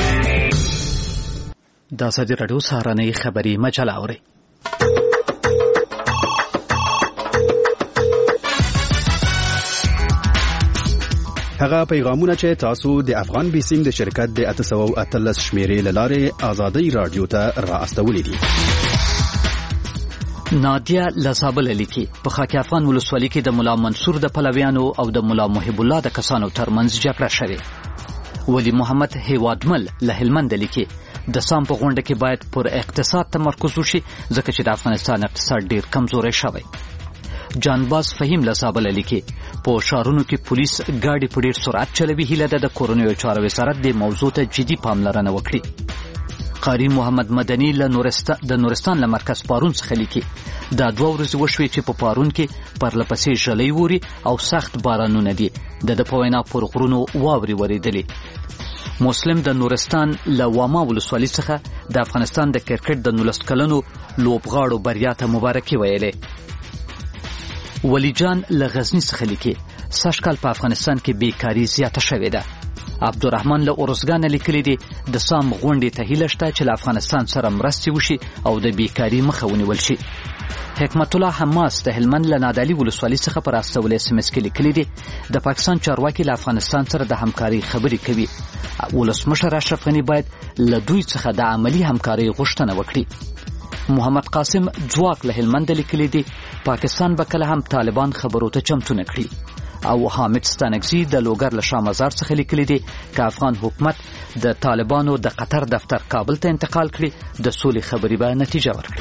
A: د ازادي رادیو سهارنۍ خبري مجله اوري.
N: هغه پیغامونه چې تاسو د افغان بیسیم د شرکت د 813 شمیرې لاره آزادی رادیو ته را استولې دي.
A: نادیا لزابل لیکي په خاک افغان ولسوالۍ کې د مولا منصور د پلویانو او د مولا محب الله د کسانو ترمنځ جګړه شوه. ولی محمد هیوادمل له هلمند لیکي د سام په غونډه کې باید پر اقتصاد تمرکز وشي ځکه چې د افغانستان اقتصاد ډیر کمزوري شوی. جانباز فهیم لزابل لیکي په شهرونو کې پولیس ګاډي په ډیر سرعت چلوي. هیله ده د کورونیو چارو وزارت د موضوع ته جدي پاملرنه وکړي. قاری محمد مدني له نورستان له مرکز پارون څخه لیکي دا 2 ورځې وشوي چې په پارون کې پرلپسې ژلۍ ووري او سخت بارانونه دي. د په وینا پر غرونو واوري وریدلې. مسلم د نورستان له واما ولسوالۍ څخه د افغانستان د کرکټ د 19 کلنو لوبغاړو بریا ته مبارکي ویلې. ولی جان له غزنی څخه لیکي سږکال په افغانستان کې بیکاری زیاته شوې ده. عبدالرحمن له اورزګان لیکلي دي د سام غونډې ته هیله شته چې له افغانستان سره مرستې وشي او د بیکاری مخه ونیول شي. حکمت الله حماس د هلمند له نادعلي ولسوالۍ څخه پر استولې SMS کې لیکلي دي د پاکستان چارواکي له افغانستان سره د همکاري خبرې کوي. ولسمشر اشرف غنی باید له دوی څخه د عملی همکاري غوښتنه وکړي. محمد قاسم ځواک له هلمند لیکلي دي پاکستان به کله هم طالبان خبرو ته چمتو نه کړي. او حامد ستانکزی د لوګر له شاه مزار څخه لیکلي دي که افغان حکومت د طالبانو د قطر دفتر کابل ته انتقال کړي د سولې خبرې به نتیجه ورکړي.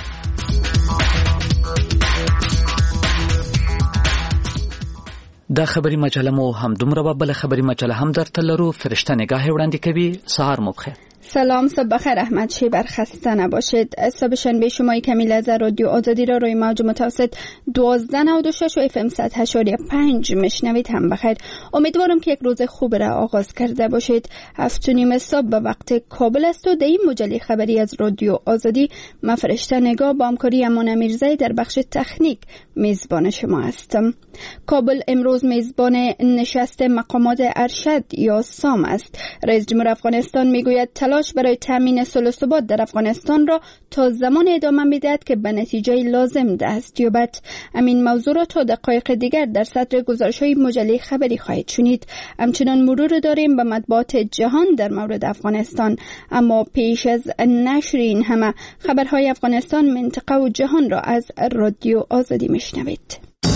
A: دا خبری مجله مو هم دومره بل خبری مجله هم درته لرو. فرشته نگاه وړاندې کوي. سهار مو بخیر.
R: سلام، صبح بخیر. احمد شیبر، خسته نباشید. صبح شنبه شما کمیل از رادیو آزادی را روی موج متوسط 1296 و FM 100.5 میشنوید. هم بخیر. امیدوارم که یک روز خوب را آغاز کرده باشید. 7:30 صبح به وقت کابل است و در این مجله خبری از رادیو آزادی من فرشته نگاه با همکاری امان میرزایی در بخش تکنیک میزبان شما هستم. کابل امروز میزبان نشست مقامات ارشد یا سام است. رئیس جمهور افغانستان میگوید تلاش برای تامین صلح و ثبات در افغانستان را تا زمان ادامه میدهد که به نتیجه لازم دست یابد. همین موضوع را تا دقایق دیگر در صدر گزارش‌های مجله خبری خواهید شنید. همچنان مرور داریم به مطبوعات جهان در مورد افغانستان، اما پیش از نشر این همه خبرهای افغانستان، منطقه و جهان را از رادیو آزادی میشنوید.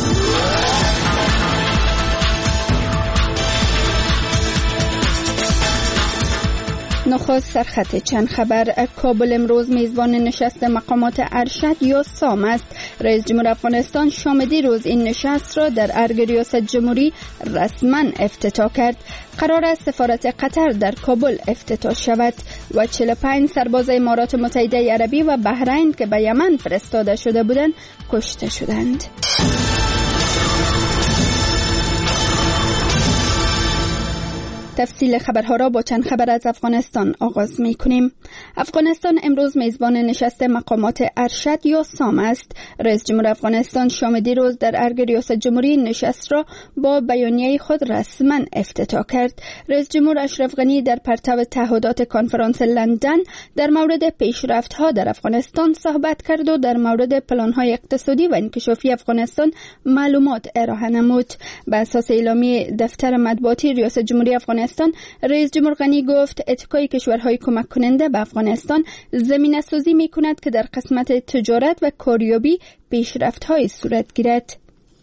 R: نخست سرخط چند خبر. کابل امروز میزبان نشست مقامات ارشد یا سام است. رئیس جمهور افغانستان شام دیروز این نشست را در ارگ ریاست جمهوری رسما افتتاح کرد. قرار است سفارت قطر در کابل افتتاح شود و 45 سرباز امارات متحده عربی و بحرین که به یمن فرستاده شده بودند کشته شدند. تفصیل خبرها را با چند خبر از افغانستان آغاز می کنیم. افغانستان امروز میزبان نشست مقامات ارشد یا سام است. رئیس جمهور افغانستان شام دیروز در ارگ ریاست جمهوری نشست را با بیانیه خود رسما افتتاح کرد. رئیس جمهور اشرف غنی در پرتو تعهدات کنفرانس لندن در مورد پیشرفت‌ها در افغانستان صحبت کرد و در مورد پلان‌های اقتصادی و انکشافی افغانستان معلومات ارائه نمود. بر اساس اعلامیه دفتر مطبوعاتی ریاست جمهوری افغانستان، رئیس جمهور غنی گفت اتکای کشورهای کمک کننده به افغانستان زمینه سازی می کند که در قسمت تجارت و کاریابی پیشرفت‌های صورت گیرد.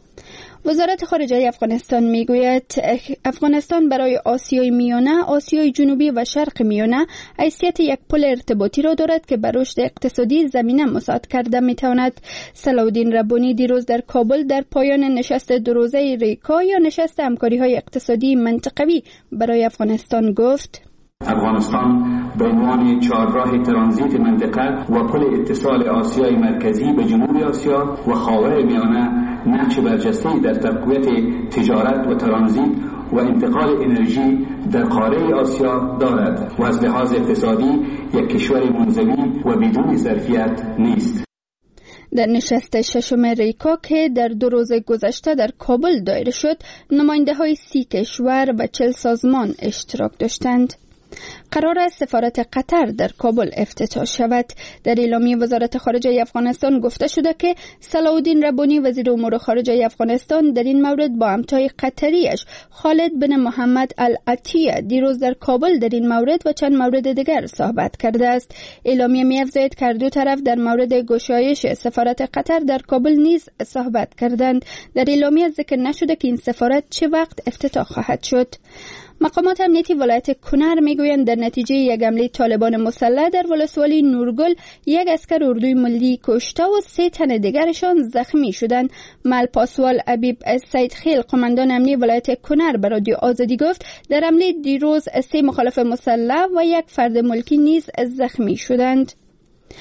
R: وزارت خارجه افغانستان میگوید افغانستان برای آسیای میانه، آسیای جنوبی و شرق میانه حیثیت یک پل ارتباطی را دارد که بر رشد اقتصادی زمینه مساعد کرده میتواند. صلاح‌الدین ربانی دیروز در کابل در پایان نشست دوروزه ریکا یا نشست همکاری‌های اقتصادی منطقوی برای افغانستان گفت:
B: افغانستان به عنوان چهارراه ترانزیت منطقه و پل اتصال آسیای مرکزی به جنوب آسیا و خاور میانه نقش برجسته‌ای در تقویت تجارت و ترانزیت و انتقال انرژی در قاره آسیا دارد و از لحاظ اقتصادی یک کشور منزوی و بدون ظرفیت نیست.
R: در نشست ششم ریکا که در 2 روز گذشته در کابل دایر شد، نماینده‌های 30 کشور و 40 سازمان اشتراک داشتند. قرار است سفارت قطر در کابل افتتاح شود. در اعلامیه وزارت خارجه افغانستان گفته شده که صلاح‌الدین ربانی وزیر امور خارجه افغانستان در این مورد با همتای قطریش خالد بن محمد العطیه دیروز در کابل در این مورد و چند مورد دیگر صحبت کرده است. اعلامیه می‌افزاید که دو طرف در مورد گشایش سفارت قطر در کابل نیز صحبت کردند. در اعلامیه ذکر نشده که این سفارت چه وقت افتتاح خواهد شد. مقامات امنیتی ولایت کنر میگویند در نتیجه یک حمله طالبان مسلح در ولسوالی نورگل یک اسکر اردوی ملی کشته و 3 تن دیگرشان زخمی شدند. ملپاسوال حبیب سیدخیل قماندان امنی ولایت کنر به رادیو آزادی گفت در حمله دیروز 3 مخالف مسلح و 1 فرد ملکی نیز زخمی شدند.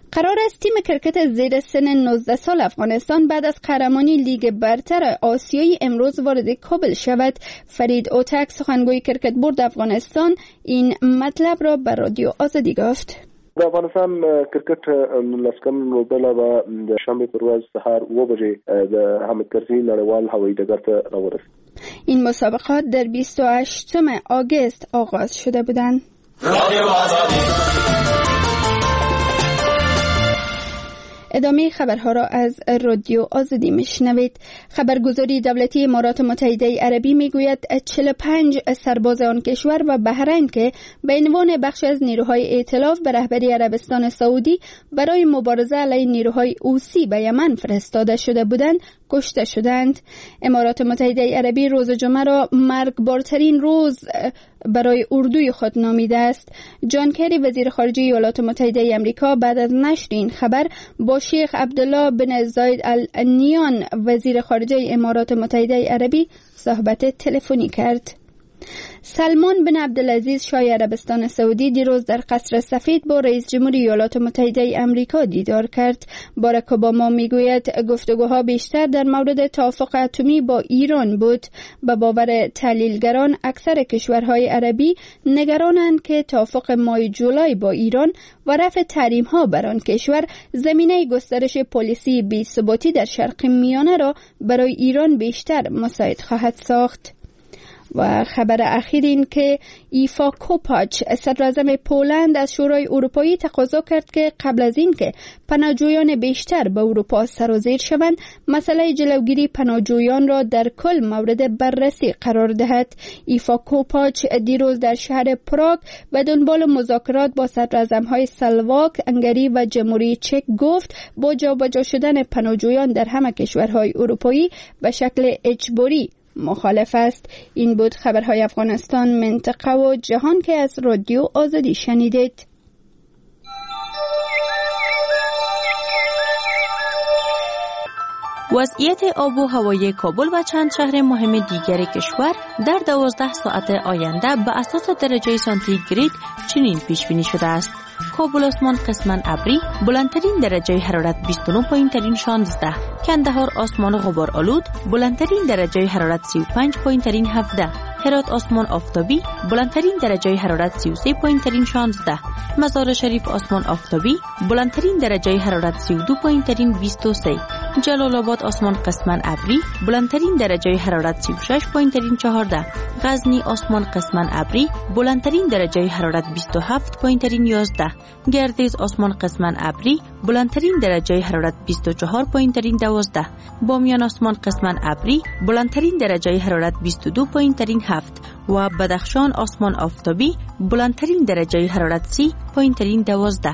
R: قرار است تیم کرکت زیر سن 19 سال افغانستان بعد از قهرمانی لیگ برتر آسیایی امروز وارد کابل شود. فرید اوتک سخنگوی کرکت بورد افغانستان این مطلب را به رادیو آزادی گفت.
D: د افغانستان کرکټ لسکم نوبله و د شنبه پر ورځ سهار 9 بجې د حامد کرزي نړیوال هوایي ډګر ته راورسید.
R: این مسابقات در 28 آگوست آغاز شده بودند. ادامه خبرها را از رادیو آزادی میشنوید. خبرگزاری دولتی امارات متحده عربی میگوید 45 سرباز آن کشور و بحرین که به عنوان بخش از نیروهای ائتلاف به رهبری عربستان سعودی برای مبارزه علیه نیروهای حوثی به یمن فرستاده شده بودند کشته شدند. امارات متحده عربی روز جمعه را مرگبارترین روز برای اردوی خود نامیده است. جان کری وزیر خارجه ایالات متحده آمریکا بعد از نشر این خبر با شیخ عبدالله بن زاید ال نیان وزیر خارجه امارات متحده عربی صحبت تلفنی کرد. سلمان بن عبدالعزیز شاه عربستان سعودی دیروز در قصر سفید با رئیس جمهوری ایالات متحده آمریکا دیدار کرد. باراک اوباما میگوید گفتگوها بیشتر در مورد توافق اتمی با ایران بود. به باور تحلیلگران اکثر کشورهای عربی نگرانند که توافق ماه جولای با ایران و رفع تحریم‌ها بر آن کشور زمینه گسترش پالیسی بی‌ثباتی در شرق میانه را برای ایران بیشتر مساعد خواهد ساخت. و خبر اخیر این که ایفا کوپاچ صدراعظم پولند از شورای اروپایی تقاضا کرد که قبل از این که پناهجویان بیشتر به اروپا سرازیر شوند مسئله جلوگیری پناهجویان را در کل مورد بررسی قرار دهد. ایفا کوپاچ دیروز در شهر پراگ به دنبال مذاکرات با صدراعظم‌های سلواک، هنگری و جمهوری چک گفت با جابجا شدن پناهجویان در همه کشورهای اروپایی به شکل اجباری مخالف است. این بود خبرهای افغانستان، منطقه و جهان که از رادیو آزادی شنیدید.
S: وضعیت آب و هوای کابل و چند شهر مهم دیگر کشور در 12 ساعت آینده به اساس درجه سانتیگراد چنین پیش بینی شده است: کابل آسمان قسماً ابری، بلندترین درجه حرارت 29، پایینترین 16. کندهار آسمان غبار آلود، بلندترین درجه حرارت 35، پایینترین 17. هرات آسمان آفتابی، بلندترین درجه حرارت 33، پایینترین 16. مزار شریف آسمان آفتابی، بلندترین درجه حرارت 32، پایینترین 23. جلال آباد آسمان قسماً ابری، بلندترین درجه حرارت 36، پایینترین 14. غزنی آسمان قسماً ابری، بلندترین درجه حرارت 27، پایینترین 11. گردیز آسمان قسماً ابری، بلندترین درجه حرارت 24، پایینترین 12. بامیان آسمان قسماً ابری، بلندترین درجه حرارت 22، پایینترین 7. و بدخشان آسمان آفتابی، بلندترین درجه حرارت 30، پایینترین 12.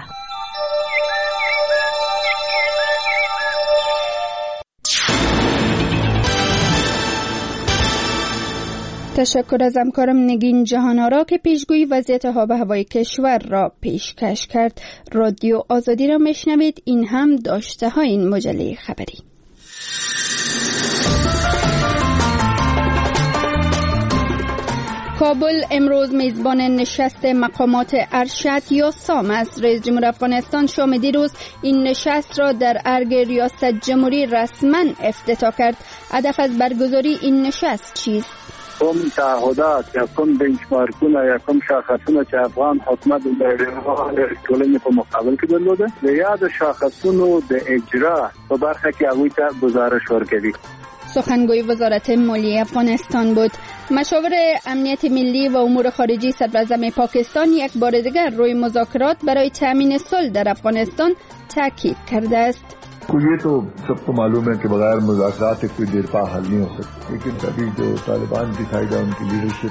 R: تشکر از همکارم نگین جهان‌آرا که پیشگویی وضعیت آب و هوای کشور را پیشکش کرد. رادیو آزادی را میشنوید. این هم داشته های این مجله خبری. کابل امروز میزبان نشست مقامات ارشد یا سام است. رئیس جمهور افغانستان شام دیروز این نشست را در ارگ ریاست جمهوری رسما افتتاح کرد. هدف از برگزاری این نشست چیست؟
F: کوم تعهدات یا کوم بنچمارکونه یا کوم شاخصونه چې افغان حکومت د ټولنې په مقابل کې درلوده د یاد شاخصونو د اجرا په برخه کې هغوی ته گزارش ورکوي.
R: سخنگوی وزارت مالیه افغانستان بود. مشاور امنیت ملی و امور خارجی صدراعظم پاکستان یک بار دیگر روی مذاکرات برای تامین صلح در افغانستان تاکید کرده است.
G: ये तो सबको मालूम है कि बगैर मुज़ाकरात के कोई देर पा हल नहीं हो सकता, लेकिन अभी जो तालिबान दिखाई दे उनकी leadership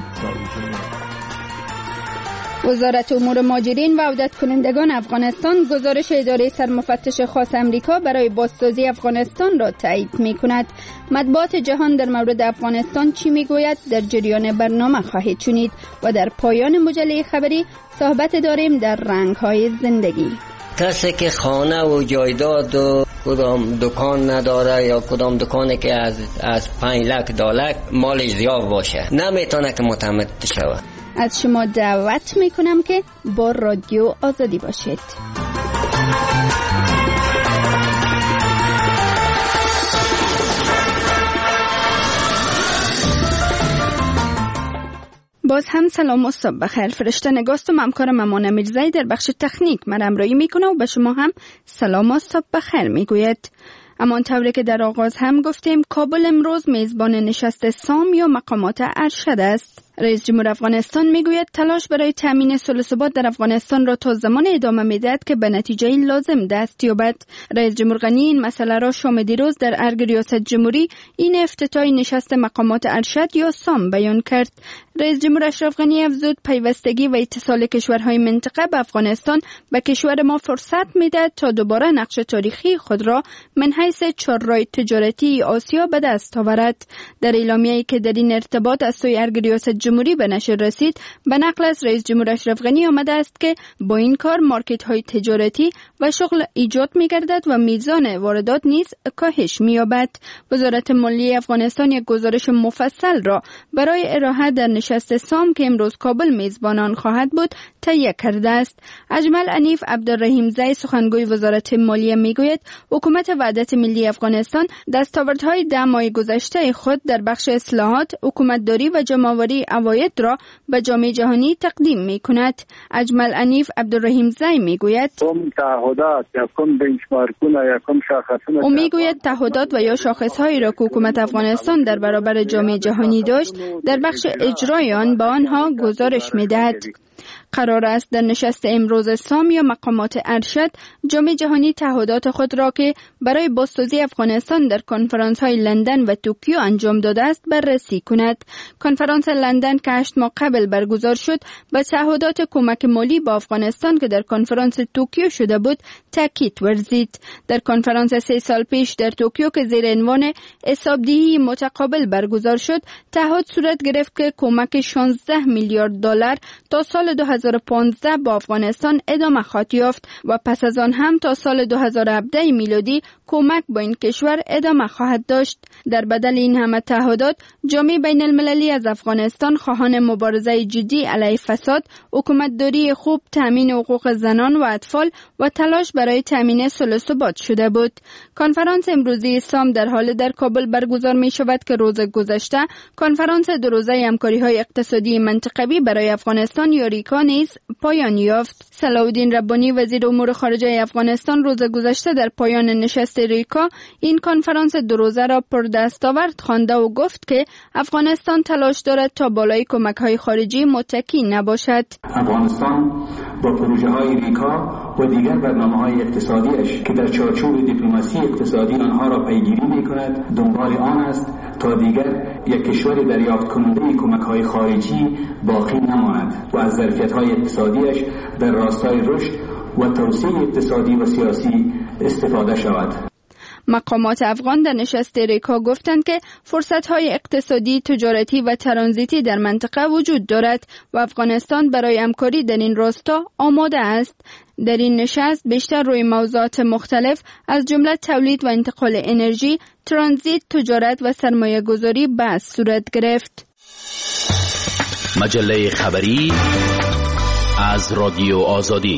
R: وزارت امور مهاجرین و عودت کنندگان افغانستان گزارش اداره سرمفتش خاص امریکا برای بازسازی افغانستان را تایید می کند. مطبوعات جهان در مورد افغانستان چی می گوید؟ در جریان برنامه خواهید شنید و در پایان مجله خبری صحبت داریم در رنگ‌های زندگی.
T: کسی که خانه و جایداد و کدام دکان نداره یا کدام دکانی که از 5 لک دلار مالش زیاد باشه نمیتونه که متمدد شود.
R: از شما دعوت میکنم که با رادیو آزادی باشید. باز هم سلام و صبح بخیر. فرشته نگاست و همکارم امان میرزایی در بخش تکنیک من همراهی میکنه و به شما هم سلام و صبح بخیر میگوید. اما طوری که در آغاز هم گفتیم، کابل امروز میزبان نشست سام یا مقامات ارشد است. رئیس جمهور افغانستان میگوید تلاش برای تامین صلح و ثبات در افغانستان را تا زمان ادامه میدهد که به نتیجه لازم دست یابد. رئیس جمهور غنی این مسئله را شام دیروز در ارگ ریاست جمهوری این افتتاح نشست مقامات ارشد یا سام بیان کرد. رئیس جمهور اشرف غنی افزود پیوستگی و اتصال کشورهای منطقه به افغانستان به کشور ما فرصت میدهد تا دوباره نقش تاریخی خود را من حیث چهارراه تجارتی آسیا به دست آورد. در اعلامیه‌ای که در این ارتباط از سوی ارگ ریاست جمهوری به نشر رسید، به نقل از رئیس جمهور اشرف غنی آمده است که با این کار مارکت‌های تجارتی و شغل ایجاد می‌گردد و میزان واردات نیز کاهش می‌یابد. وزارت مالیه افغانستان یک گزارش مفصل را برای ارائه در نشست سام که امروز کابل میزبان آن خواهد بود تهیه کرده است. اجمل انیف عبدالرحیم زی سخنگوی وزارت مالیه میگوید حکومت وحدت ملی افغانستان دستاوردهای 10 ماه گذشته خود در بخش اصلاحات، حکومتداری و جمع‌آوری عواید را به جامعه جهانی تقدیم می‌کند. اجمل انیف عبدالرحیم زی میگوید او میگوید تعهدات و یا شاخصهایی را که حکومت افغانستان در برابر جامعه جهانی داشت در بخش اجرای آن به آنها گزارش می‌دهد. قرار است در نشست امروز سام یا مقامات ارشد جامعه جهانی تعهدات خود را که برای بازسازی افغانستان در کنفرانس‌های لندن و توکیو انجام داده است بررسی کند. کنفرانس لندن که 8 ماه قبل برگزار شد به تعهدات کمک مالی با افغانستان که در کنفرانس توکیو شده بود تاکید ورزید. در کنفرانس 3 سال پیش در توکیو که زیر عنوان حسابدهی متقابل برگزار شد، تعهد صورت گرفت که کمک 16 میلیارد دلار تا سال 2015 با افغانستان ادامه خواهد یافت و پس از آن هم تا سال 2017 میلادی کمک با این کشور ادامه خواهد داشت. در بدل این همه تعهدات، جامعه بین المللی از افغانستان خواهان مبارزه جدی علیه فساد، حکومتداری خوب، تامین حقوق زنان و اطفال و تلاش برای تامین صلح و ثبات شده بود. کنفرانس امروزی سام در حال در کابل برگزار می شود که روز گذشته کنفرانس 2 روزه همکاری‌های اقتصادی منطقوی برای افغانستان یا ریکا نیز پایان یافت. صلاح‌الدین ربانی وزیر امور خارجه افغانستان روز گذشته در پایان نشست ریکا این کنفرانس 2 روزه را پردستاورد خوانده و گفت که افغانستان تلاش دارد تا بالای کمک‌های خارجی متکی نباشد.
B: افغانستان با پروژه‌های ریکا و دیگر برنامه‌های اقتصادیش که در چارچوب دیپلماسی اقتصادی آنها را پیگیری می‌کند دنبال آن است تا دیگر یک کشور دریافت کننده کمک‌های خارجی باقی نماند و از ظرفیت‌های اقتصادیش در راستای رشد و توسعه اقتصادی و سیاسی استفاده شود.
R: مقامات افغان در نشست ریکا گفتند که فرصت‌های اقتصادی، تجارتی و ترانزیتی در منطقه وجود دارد و افغانستان برای همکاری در این راستا آماده است. در این نشست بیشتر روی موضوعات مختلف از جمله تولید و انتقال انرژی، ترانزیت، تجارت و سرمایه‌گذاری بحث صورت گرفت.
U: مجله خبری از رادیو آزادی.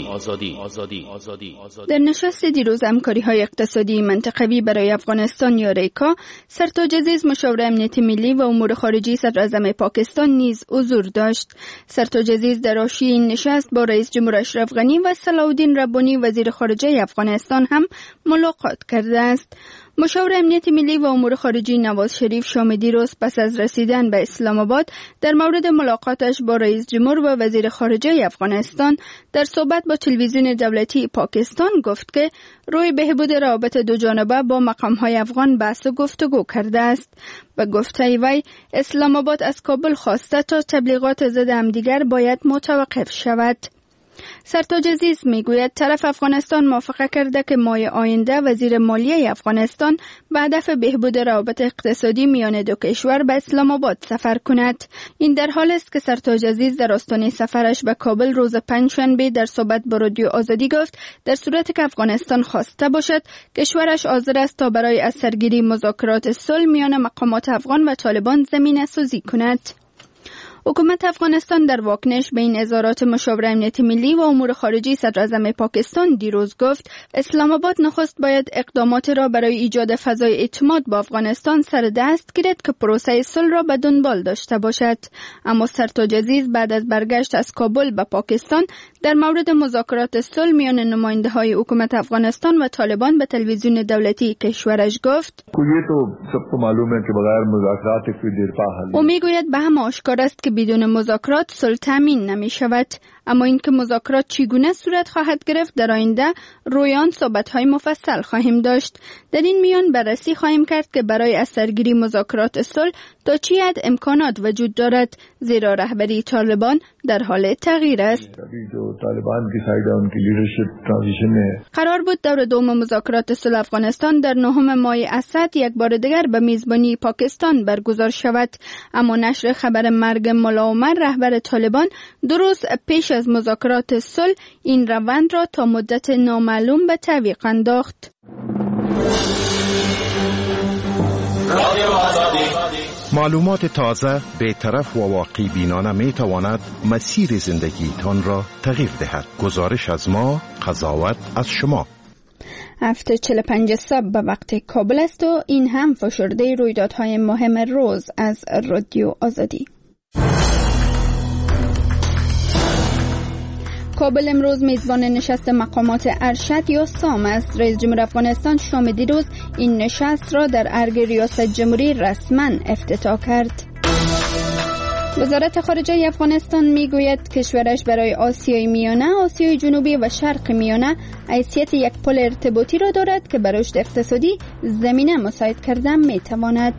R: در نشست دیروز همکاری‌های اقتصادی منطقوی برای افغانستان یا ریکا، سرتاج عزیز مشاور امنیت ملی و امور خارجه صدراعظم پاکستان نیز حضور داشت. سرتاج عزیز در حاشیه این نشست با رئیس جمهور اشرف غنی و صلاح‌الدین ربانی وزیر خارجه افغانستان هم ملاقات کرده است. مشاور امنیت ملی و امور خارجه نواز شریف شام دیروز پس از رسیدن به اسلام آباد در مورد ملاقاتش با رئیس جمهور و وزیر خارجه افغانستان در صحبت با تلویزیون دولتی پاکستان گفت که روی بهبود روابط دو جانبه با مقام‌های افغان بحث و گفتگو کرده است. به گفته وی اسلام آباد از کابل خواسته تا تبلیغات ضد همدیگر باید متوقف شود. سرتاج عزیز میگوید طرف افغانستان موافقه کرده که ماه آینده وزیر مالیه افغانستان به هدف بهبود روابط اقتصادی میان دو کشور به اسلام آباد سفر کند. این در حال است که سرتاج عزیز در آستانه سفرش به کابل روز پنجشنبه در صحبت با رادیو آزادی گفت در صورتی که افغانستان خواسته باشد کشورش حاضر است تا برای از سرگیری مذاکرات صلح میان مقامات افغان و طالبان زمینه سازی کند. حکومت افغانستان در واکنش به این اظهارات مشاور امنیت ملی و امور خارجی صدراعظم پاکستان دیروز گفت اسلام آباد نخست باید اقدامات را برای ایجاد فضای اعتماد با افغانستان سر دست گیرد که پروسه صلح را به دنبال داشته باشد. اما سرتاج عزیز بعد از برگشت از کابل به پاکستان در مورد مذاکرات صلح میان نماینده‌های حکومت افغانستان و طالبان به تلویزیون دولتی کشورش گفت او میگوید به هم آشکار است که بدون مذاکرات صلح تامین نمی شود. اما اینکه مذاکرات چگونه صورت خواهد گرفت در آینده روی آن صحبت‌های مفصل خواهیم داشت. در این میان بررسی خواهیم کرد که برای از سرگیری مذاکرات صلح تا چه حد امکانات وجود دارد، زیرا رهبری طالبان در حال تغییر است. قرار بود دور دوم مذاکرات صلح افغانستان در 9 ماه اسد یک بار دیگر به میزبانی پاکستان برگزار شود، اما نشر خبر مرگ ملا عمر رهبر طالبان 2 روز پیش از مذاکرات صلح این روند را تا مدت نامعلوم به تعویق انداخت.
K: معلومات تازه، بی‌طرف و واقعی بینانه می تواند مسیر زندگیتان را تغییر دهد. گزارش از ما، قضاوت از شما.
R: 7:45 صبح به وقت کابل است و این هم فشرده رویدادهای مهم روز از رادیو آزادی. کابل امروز میزبان نشست مقامات ارشد یا سام است. رئیس جمهور افغانستان شام دیروز این نشست را در ارگ ریاست جمهوری رسما افتتاح کرد. وزارت خارجه افغانستان میگوید کشورش برای آسیای میانه، آسیای جنوبی و شرق میانه حیثیت یک پل ارتباطی را دارد که برای رشد اقتصادی زمینه مساعد کردن میتواند.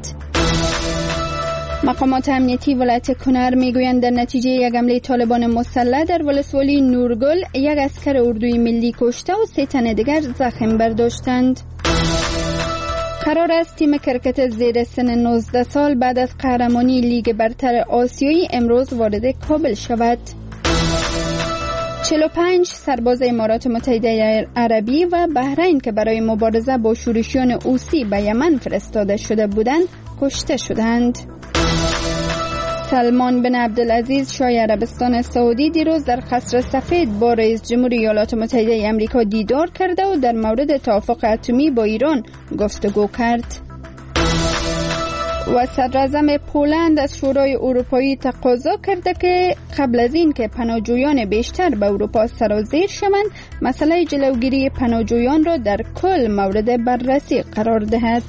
R: مقامات امنیتی ولایت کنر میگویند در نتیجه یک حمله طالبان مسلح در ولسوالی نورگل یک عسکر اردوی ملی کشته و 3 تن دیگر زخم برداشتند. قرار است تیم کرکت زیر سن 19 سال بعد از قهرمانی لیگ برتر آسیایی امروز وارد کابل شود. 45 سرباز امارات متحده عربی و بحرین که برای مبارزه با شورشیان حوثی به یمن فرستاده شده بودند کشته شدند. سلمان بن عبدالعزیز شاه عربستان سعودی دیروز در قصر سفید با رئیس جمهور ایالات متحده آمریکا دیدار کرده و در مورد توافق اتمی با ایران گفتگو کرد. و صدراعظم پولند از شورای اروپایی تقاضا کرده که قبل از این که پناهجویان بیشتر به اروپا سرازیر شوند، مسئله جلوگیری پناهجویان را در کل مورد بررسی قرار دهد.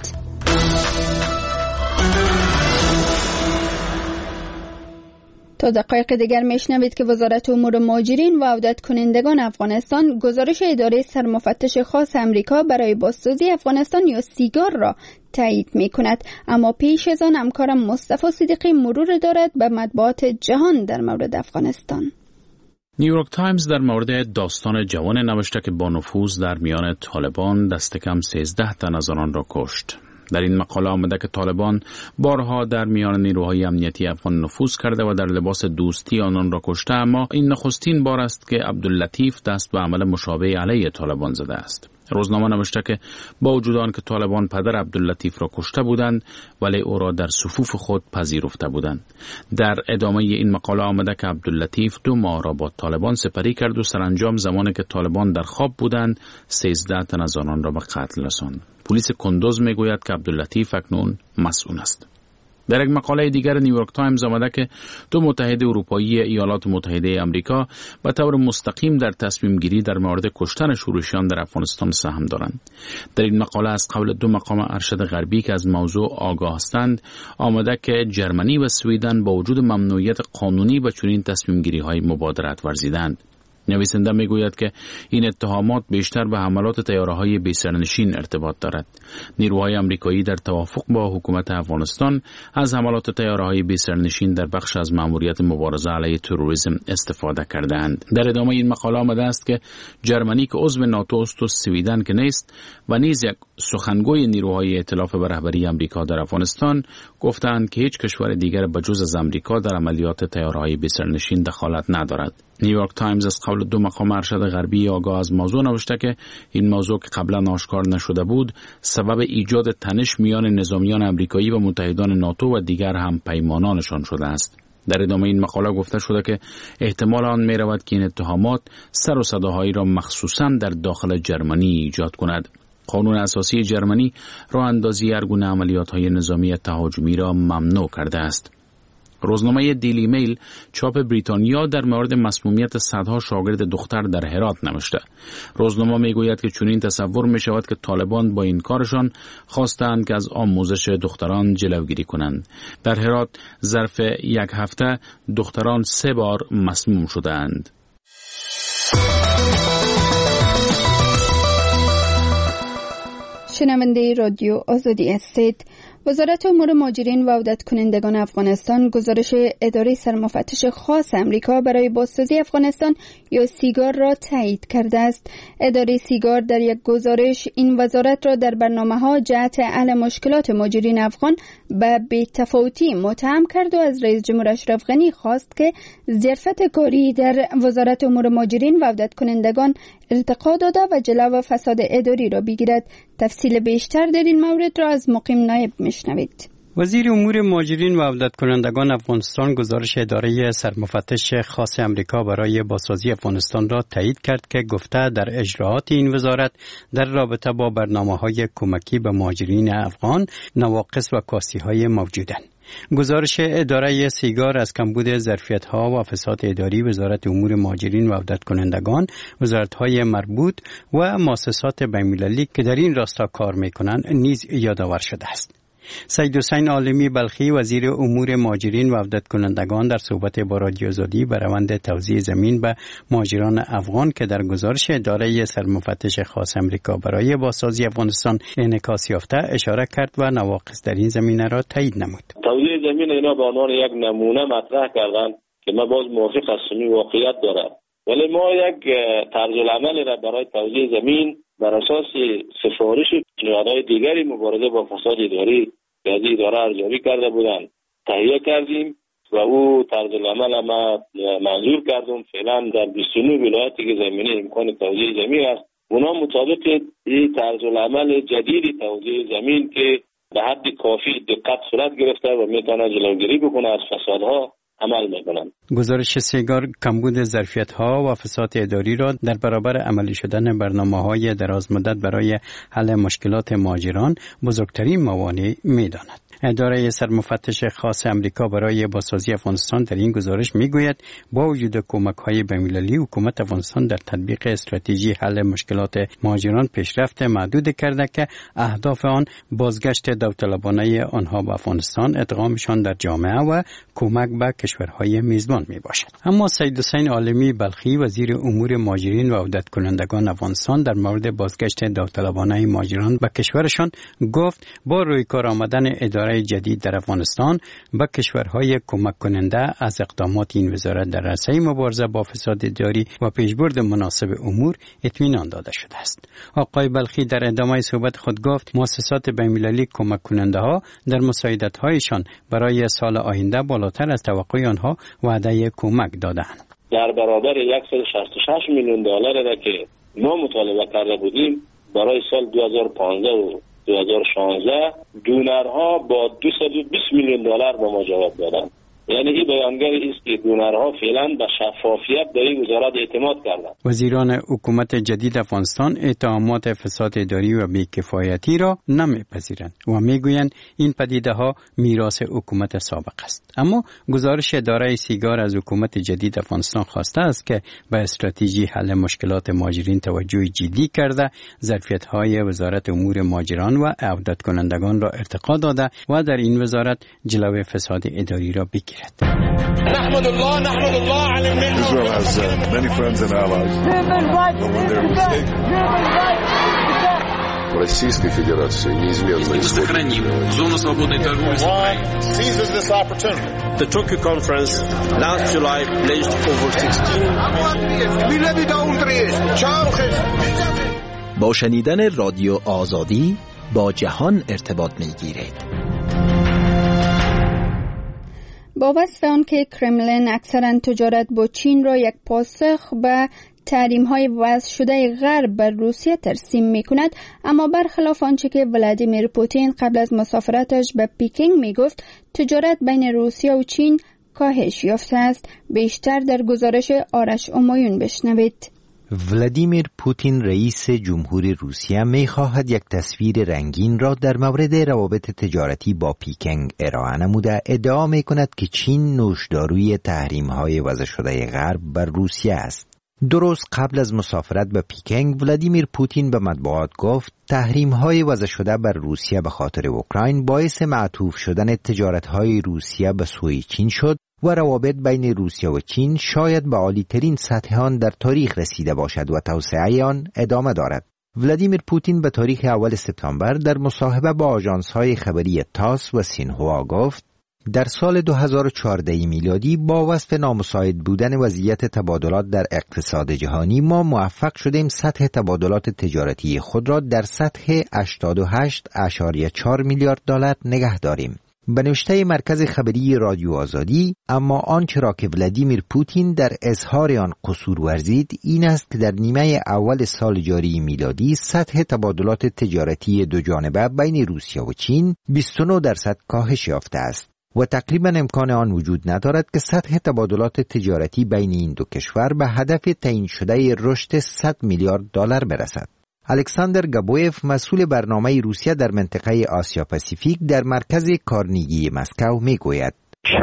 R: تا دقایق دیگر میشنوید که وزارت امور مهاجرین و عودت کنندگان افغانستان گزارش اداره سرمفتش خاص امریکا برای بازسازی افغانستان یا سیگار را تایید می کند. اما پیش از آن همکارم مصطفی صدیقی مرور دارد به مطبوعات جهان در مورد افغانستان.
U: نیویورک تایمز در مورد داستان جوان نوشته که با نفوذ در میان طالبان دست کم 13 تن از آنان را کشت. در این مقاله آمده که طالبان بارها در میان نیروهای امنیتی افغان نفوذ کرده و در لباس دوستی آنان را کشته، اما این نخستین بار است که عبداللطیف دست به عمل مشابه علیه طالبان زده است. روزنامه نوشته که با وجود آن که طالبان پدر عبداللطیف را کشته بودند ولی او را در صفوف خود پذیرفته بودند. در ادامه این مقاله آمده که عبداللطیف 2 ماه را با طالبان سپری کرد و سرانجام زمانی که طالبان در خواب بودند 13 تن از آنان را به قتل رساند. پلیس کندوز میگوید که عبداللطیف اکنون مسئول است. در یک مقاله دیگر نیویورک تایمز آمده که 2 متحد اروپایی ایالات متحده آمریکا به طور مستقیم در تصمیم گیری در مورد کشتن شورشیان در افغانستان سهم دارند. در این مقاله از قول 2 مقام ارشد غربی که از موضوع آگاه هستند آمده که جرمنی و سویدن با وجود ممنوعیت قانونی به چنین تصمیم گیری های مبادرت ورزیدند. نویسنده میگوید که این اتهامات بیشتر به حملات طیاره‌های بی‌سرنشین ارتباط دارد. نیروهای آمریکایی در توافق با حکومت افغانستان از حملات طیاره‌های بی‌سرنشین در بخش از مأموریت مبارزه علیه تروریسم استفاده کردند. در ادامه این مقاله آمده است که جرمنی که عضو ناتو است و سویدن که نیست و نیز یک سخنگوی نیروهای ائتلاف به رهبری آمریکا در افغانستان گفتند که هیچ کشور دیگر بجز از آمریکا در عملیات طیاره‌های بی‌سرنشین دخالت ندارد. نیویورک تایمز از قول 2 مقام ارشد غربی آگاه از موضوع نوشته که این موضوع که قبلا آشکار نشده بود سبب ایجاد تنش میان نظامیان آمریکایی و متحدان ناتو و دیگر هم پیمانانشان شده است. در ادامه این مقاله گفته شده که احتمال آن می رود که این اتهامات سر و صداهایی را مخصوصاً در داخل جرمنی ایجاد کند. قانون اساسی جرمنی راه اندازی هر گونه عملیات‌های نظامی تهاجمی را ممنوع کرده است. روزنامه دیلی میل چاپ بریتانیا در مورد مسمومیت صدها شاگرد دختر در هرات نوشته. روزنامه میگوید که چنین تصور می شود که طالبان با این کارشان خواستند که از آموزش دختران جلوگیری کنند. در هرات ظرف یک هفته دختران 3 بار مسموم شدند.
R: شنونده رادیو آزادی هستید. وزارت امور مهاجرین و عودت کنندگان افغانستان گزارش اداره سرمفتش خاص امریکا برای بازسازی افغانستان یا سیگار را تایید کرده است. اداره سیگار در یک گزارش این وزارت را در برنامه‌ها جهت حل مشکلات مهاجرین افغان به بی‌تفاوتی متهم کرد و از رئیس جمهور اشرف غنی خواست که ظرفیت کاری در وزارت امور مهاجرین و عودت کنندگان ارتقا داده و جلو فساد اداری را بگیرد. تفصیل بیشتر در این مورد را از مقیم نایب میشنوید.
C: وزیر امور مهاجرین و عودت کنندگان افغانستان گزارش اداره سرمفتش خاص امریکا برای بازسازی افغانستان را تایید کرد که گفته در اجراءات این وزارت در رابطه با برنامه‌های کمکی به مهاجرین افغان نواقص و کاستی‌های موجودند. گزارش اداره سیگار از کمبود ظرفیت‌ها و فساد اداری وزارت امور مهاجرین و عودت کنندگان، وزارت‌های مربوط و مؤسسات بین‌المللی که در این راستا کار می‌کنند نیز یادآور شده است. سید حسین عالمی بلخی وزیر امور مهاجرین و عودت کنندگان در صحبت با رادیو آزادی به روند توزیع زمین به مهاجران افغان که در گزارش اداره سرمفتش خاص امریکا برای بازسازی افغانستان انعکاس یافته اشاره کرد و نواقص در این زمینه را تایید نمود.
V: توزیع زمین اینا به عنوان یک نمونه مطرح کردند که ما باز موافق هستیم، واقعیت دارد، ولی ما یک طرز العمل را برای توزیع زمین بر اساس سفارش نهادهای دیگری مبارزه با فساد اداری که از اداره ارزیابی کرده بودند تهیه کردیم و او طرز العمل ما منظور کردم. فعلا در 29 ولایتی که زمینه امکان توزیع زمین است، اونا مطابق این طرز العمل جدید توزیع زمین که به حد کافی دقت صورت گرفته و میتونه جلوگیری بکنه از فسادها عمل میکنند.
C: گزارش سیگار کمبود ظرفیت‌ها و فساد اداری را در برابر عملی شدن برنامه‌های درازمدت برای حل مشکلات مهاجران بزرگترین موانع می‌داند. اداره سرمفتش خاص امریکا برای بازسازی افغانستان در این گزارش میگوید با وجود کمک‌های بین‌المللی حکومت افغانستان در تطبیق استراتژی حل مشکلات مهاجران پیشرفت محدود کرده که اهداف آن بازگشت داوطلبانه آنها به افغانستان، ادغامشان در جامعه و کمک به کشورهای میزبان میباشد. اما سید حسین عالمی بلخی وزیر امور مهاجرین و عودت کنندگان افغانستان در مورد بازگشت داوطلبانه مهاجران به کشورشان گفت با روی کار آمدن اداره جدید در افغانستان به کشورهای کمک کننده از اقدامات این وزارت در راسته مبارزه با فساد اداری و پیشبرد مناسب امور اطمینان داده شده است. آقای بلخی در ادامه صحبت خود گفت مؤسسات بین‌المللی کمک کننده ها در مساعدت هایشان برای سال آینده بالاتر از توقع آنها وعده کمک دادند.
V: در برابر 166 میلیون دلار را که ما مطالبه کرده بودیم برای سال 2015 و 2016 دونرها با 220 میلیون دلار به ما جواب دادند. یعنی این بیانگر است که دونرها فعلا به شفافیت به این وزارت اعتماد کردند.
C: وزیران حکومت جدید افغانستان اتهامات فساد اداری و بی‌کفایتی را نمیپذیرند و میگویند این پدیده‌ها میراث حکومت سابق است. اما گزارش اداره سیگار از حکومت جدید افغانستان خواسته است که به استراتژی حل مشکلات مهاجرین توجه جدی کرده، ظرفیت‌های وزارت امور مهاجران و عودت کنندگان را ارتقا داده و در این وزارت جلوی فساد اداری را بگیرد.
W: نحمد الله على المنة. Israel has many friends and allies. When they're mistaken.
X: Российской Федерации неизменно
Y: сохраним зону свободной торговли с Украиной.
W: Seizes this opportunity.
X: The Tokyo conference last July pledged over 16
Z: با شنیدن رادیو آزادی با جهان ارتباط می‌گیرید.
R: با وصف آن که کرملین اکثرا تجارت با چین را یک پاسخ به تحریم‌های وضع شده غرب بر روسیه ترسیم می‌کند، اما برخلاف آنچه که ولادیمیر پوتین قبل از مسافرتش به پکینگ می‌گفت، تجارت بین روسیه و چین کاهش یافته است. بیشتر در گزارش آرش امایون بشنوید.
E: ولادیمیر پوتین رئیس جمهور روسیه می خواهد یک تصویر رنگین را در مورد روابط تجارتی با پیکنگ ارائه نموده ادعا می کند که چین نوشداروی تحریم‌های وضع شده غرب بر روسیه است. درست قبل از مسافرت به پیکنگ، ولادیمیر پوتین به مطبوعات گفت تحریم‌های وضع شده بر روسیه به خاطر اوکراین باعث معطوف شدن تجارت‌های روسیه به سوی چین شد و روابط بین روسیه و چین شاید به عالی‌ترین سطح آن در تاریخ رسیده باشد و توسعه آن ادامه دارد. ولادیمیر پوتین به تاریخ اول سپتامبر در مصاحبه با آژانس‌های خبری تاس و سینهوا گفت در سال 2014 میلادی با وصف نامساعد بودن وضعیت تبادلات در اقتصاد جهانی ما موفق شدیم سطح تبادلات تجارتی خود را در سطح 88.4 میلیارد دلار نگه داریم. به نوشته مرکز خبری رادیو آزادی، اما آنچه را که ولادیمیر پوتین در اظهار آن قصور ورزید این است که در نیمه اول سال جاری میلادی سطح تبادلات تجارتی دو جانبه بین روسیه و چین 29% کاهش یافته است و تقریبا امکان آن وجود ندارد که سطح تبادلات تجارتی بین این دو کشور به هدف تعیین شده رشد 100 میلیارد دلار برسد. الکساندر گابویف مسئول برنامه روسیه در منطقه آسیا پاسیفیک در مرکز کارنگی مسکو میگوید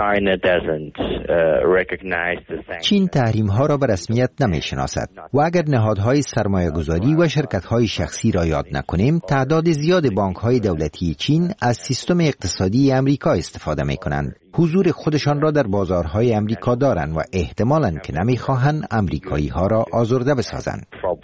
E: چین تحریم‌ها را به رسمیت نمی‌شناسد و اگر نهادهای سرمایه‌گذاری و شرکت‌های شخصی را یاد نکنیم، تعداد زیاد بانک‌های دولتی چین از سیستم اقتصادی امریکا استفاده می‌کنند. حضور خودشان را در بازارهای امریکا دارند و احتمالاً که نمی‌خواهند امریکایی‌ها را آزرده بسازند.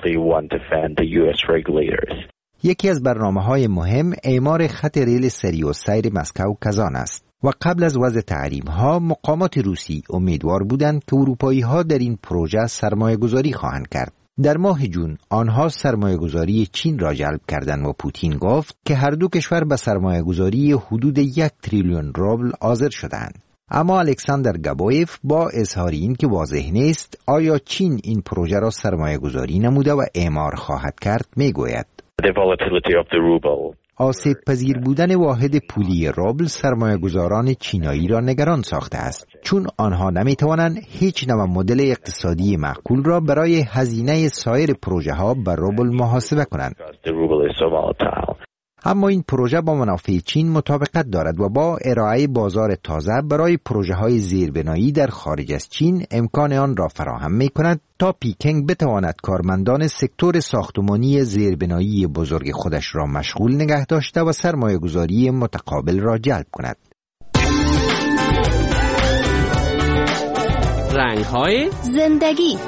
E: یکی از برنامه‌های مهم اعمار خط ریل سری السیر مسکو کازان است. و قبل از وضع تحریم‌ها مقامات روسی امیدوار بودند که اروپایی‌ها در این پروژه سرمایه‌گذاری خواهند کرد. در ماه جون آنها سرمایه‌گذاری چین را جلب کردند و پوتین گفت که هر دو کشور به سرمایه‌گذاری حدود 1 تریلیون روبل حاضر شدند. اما الکساندر گابویف با اظهار این که واضح نیست آیا چین این پروژه را سرمایه‌گذاری نموده و اعمار خواهد کرد میگوید. آسیب پذیر بودن واحد پولی روبل سرمایه‌گذاران چینایی را نگران ساخته است، چون آنها نمی‌توانند هیچ نوع مدل اقتصادی معقول را برای هزینه سایر پروژه‌ها به روبل محاسبه کنند. اما این پروژه با منافع چین مطابقت دارد و با ارائه بازار تازه برای پروژه‌های زیربنایی در خارج از چین امکان آن را فراهم می‌کند تا پیکنگ بتواند کارمندان سکتور ساختمانی زیربنایی بزرگ خودش را مشغول نگه داشته و سرمایه‌گذاری متقابل را جلب کند.
I: رنگ‌های زندگی.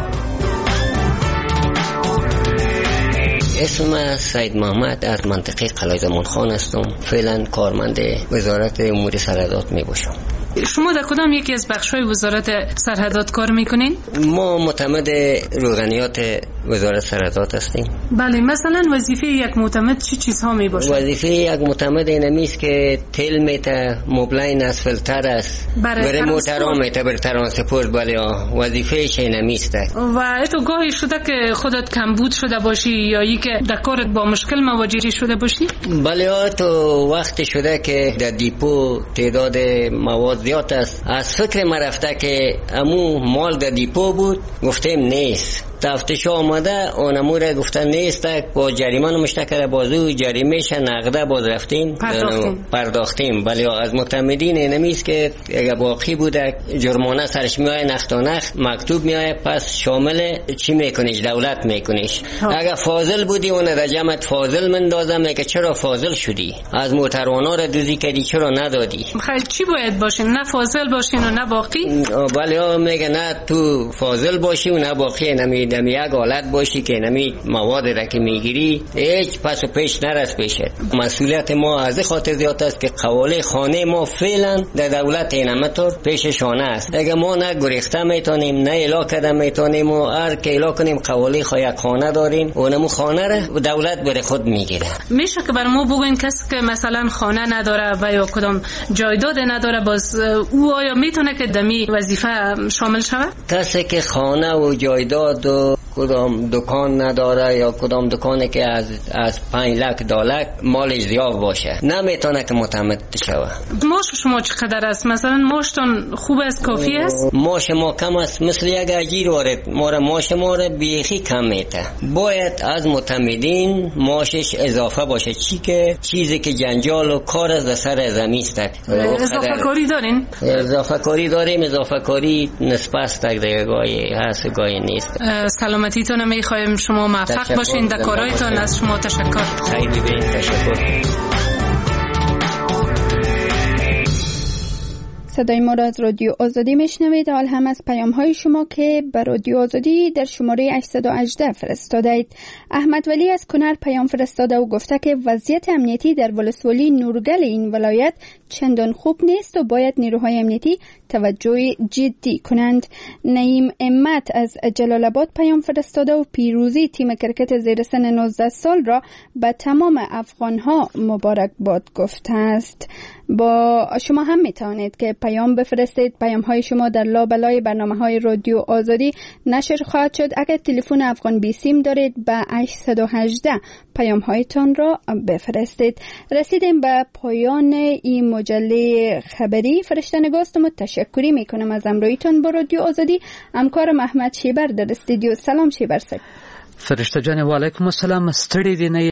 T: اسم سید محمد از منطقه قلعه زمان خان هستم. فعلا کارمند وزارت امور سرحدات می باشم.
I: شما در کدام یکی از بخش‌های وزارت سرحدات کار میکنین؟
T: ما معتمد روغنیات وزارت سرحدات هستیم.
I: بله، مثلا وظیفه یک معتمد چه چیزها می باشه؟
T: وظیفه یک معتمد این است که تیل میته، مبلین است، فیلتر است، برای موترها میته، بر ترانسپورت. بله، وظیفه این است.
I: و تو گاهی شده که خودت کمبود شده باشی یا ای که در کارت با مشکل مواجه شده باشی؟
T: بله، تو وقت شده که در دیپو تعداد مواد زیاد است. از فکر ما رفته که امو مال در دیپو بود، گفتیم نیست. تفتیش آمده اونمو را گفتن نیست، با جریمه نمشته کرده، بازو جریمهش نقده باز رفتیم پرداختیم. ولی از معتمدین اینمیست که اگه باقی بوده جرمانه سرش میای نخت و نخت مکتوب میای، پس شامل چی میکنیش؟ دولت میکنیش. اگه فاضل بودی اون در جمعت فاضل مندازم که چرا فاضل شدی، از موتروانا را دوزی کردی چرا ندادی.
I: خیلی چی باید باشین؟ نه فاضل باشین و نه باقی؟
T: بله، میگه نه تو فاضل باشی و نه باقی. نمی یک حالت باشی که نمی مواد را که میگیری هیچ پس و پیش نرس پیشت. مسئولیت ما از خاطر زیاد است که قواله خانه ما فعلا در دولت اینمطور پیششانه است. اگه ما نه گریخته میتونیم نه الا کده میتونیم و هر که الا کنیم قواله یک خانه داریم و نمو خانه را دولت بر خود میگیره.
I: میشه که بر ما بگوین کسی که مثلا خانه نداره و یا کدام جایداد نداره، باز او آیا میتونه که دمی وظیفه شامل شود؟
T: کسی که خانه و جایداد و کدام دکان نداره یا کدام دکانی که از 5 لک دلار مالش زیاد باشه نمیتونه که متعمد شوه.
I: معاش شما چقدر است؟ مثلا معاشتون خوب است، کافی است؟
T: معاش ما کم است، مثل یک اجیر وارد معاش ما را بیخی کم میته. باید از معتمدین معاشش اضافه باشه، چیزی که جنجال و کار از سر زمین است.
I: اضافه کاری دارین؟
T: اضافه کاری داریم، اضافه کاری نسبت دیگه گاهی هست گاهی نیست.
I: سلامتیتون میخوایم، شما موفق باشین در کارهایتان. از شما تشکر.
T: خیلی تشکر.
R: صدای ما را از رادیو آزادی میشنوید. حال هم از پیام های شما که به رادیو آزادی در شماره 818 فرستادید. احمد ولی از کنر پیام فرستاده و گفته که وضعیت امنیتی در ولسوالی نورگل این ولایت چندان خوب نیست و باید نیروهای امنیتی توجه جدی کنند. نعیم امت از جلال آباد پیام فرستاده و پیروزی تیم کرکت زیر سن 19 سال را به تمام افغان ها مبارک باد گفته است. با شما هم میتوانید که پیام بفرستید. پیام های شما در لابلای برنامه های رادیو آزادی نشر خواهد شد. اگر تلفن افغان بی سیم دارید به 818 پیام هایتان را بفرستید. رسیدیم به پایان این مجله خبری. فرشته نگاستم و تشکری میکنم از همراهیتان با رادیو آزادی. همکار محمد شیبر در استودیو. سلام شیبر صاحب.
A: فرشته جان و علیکم السلام. ستړي دي نه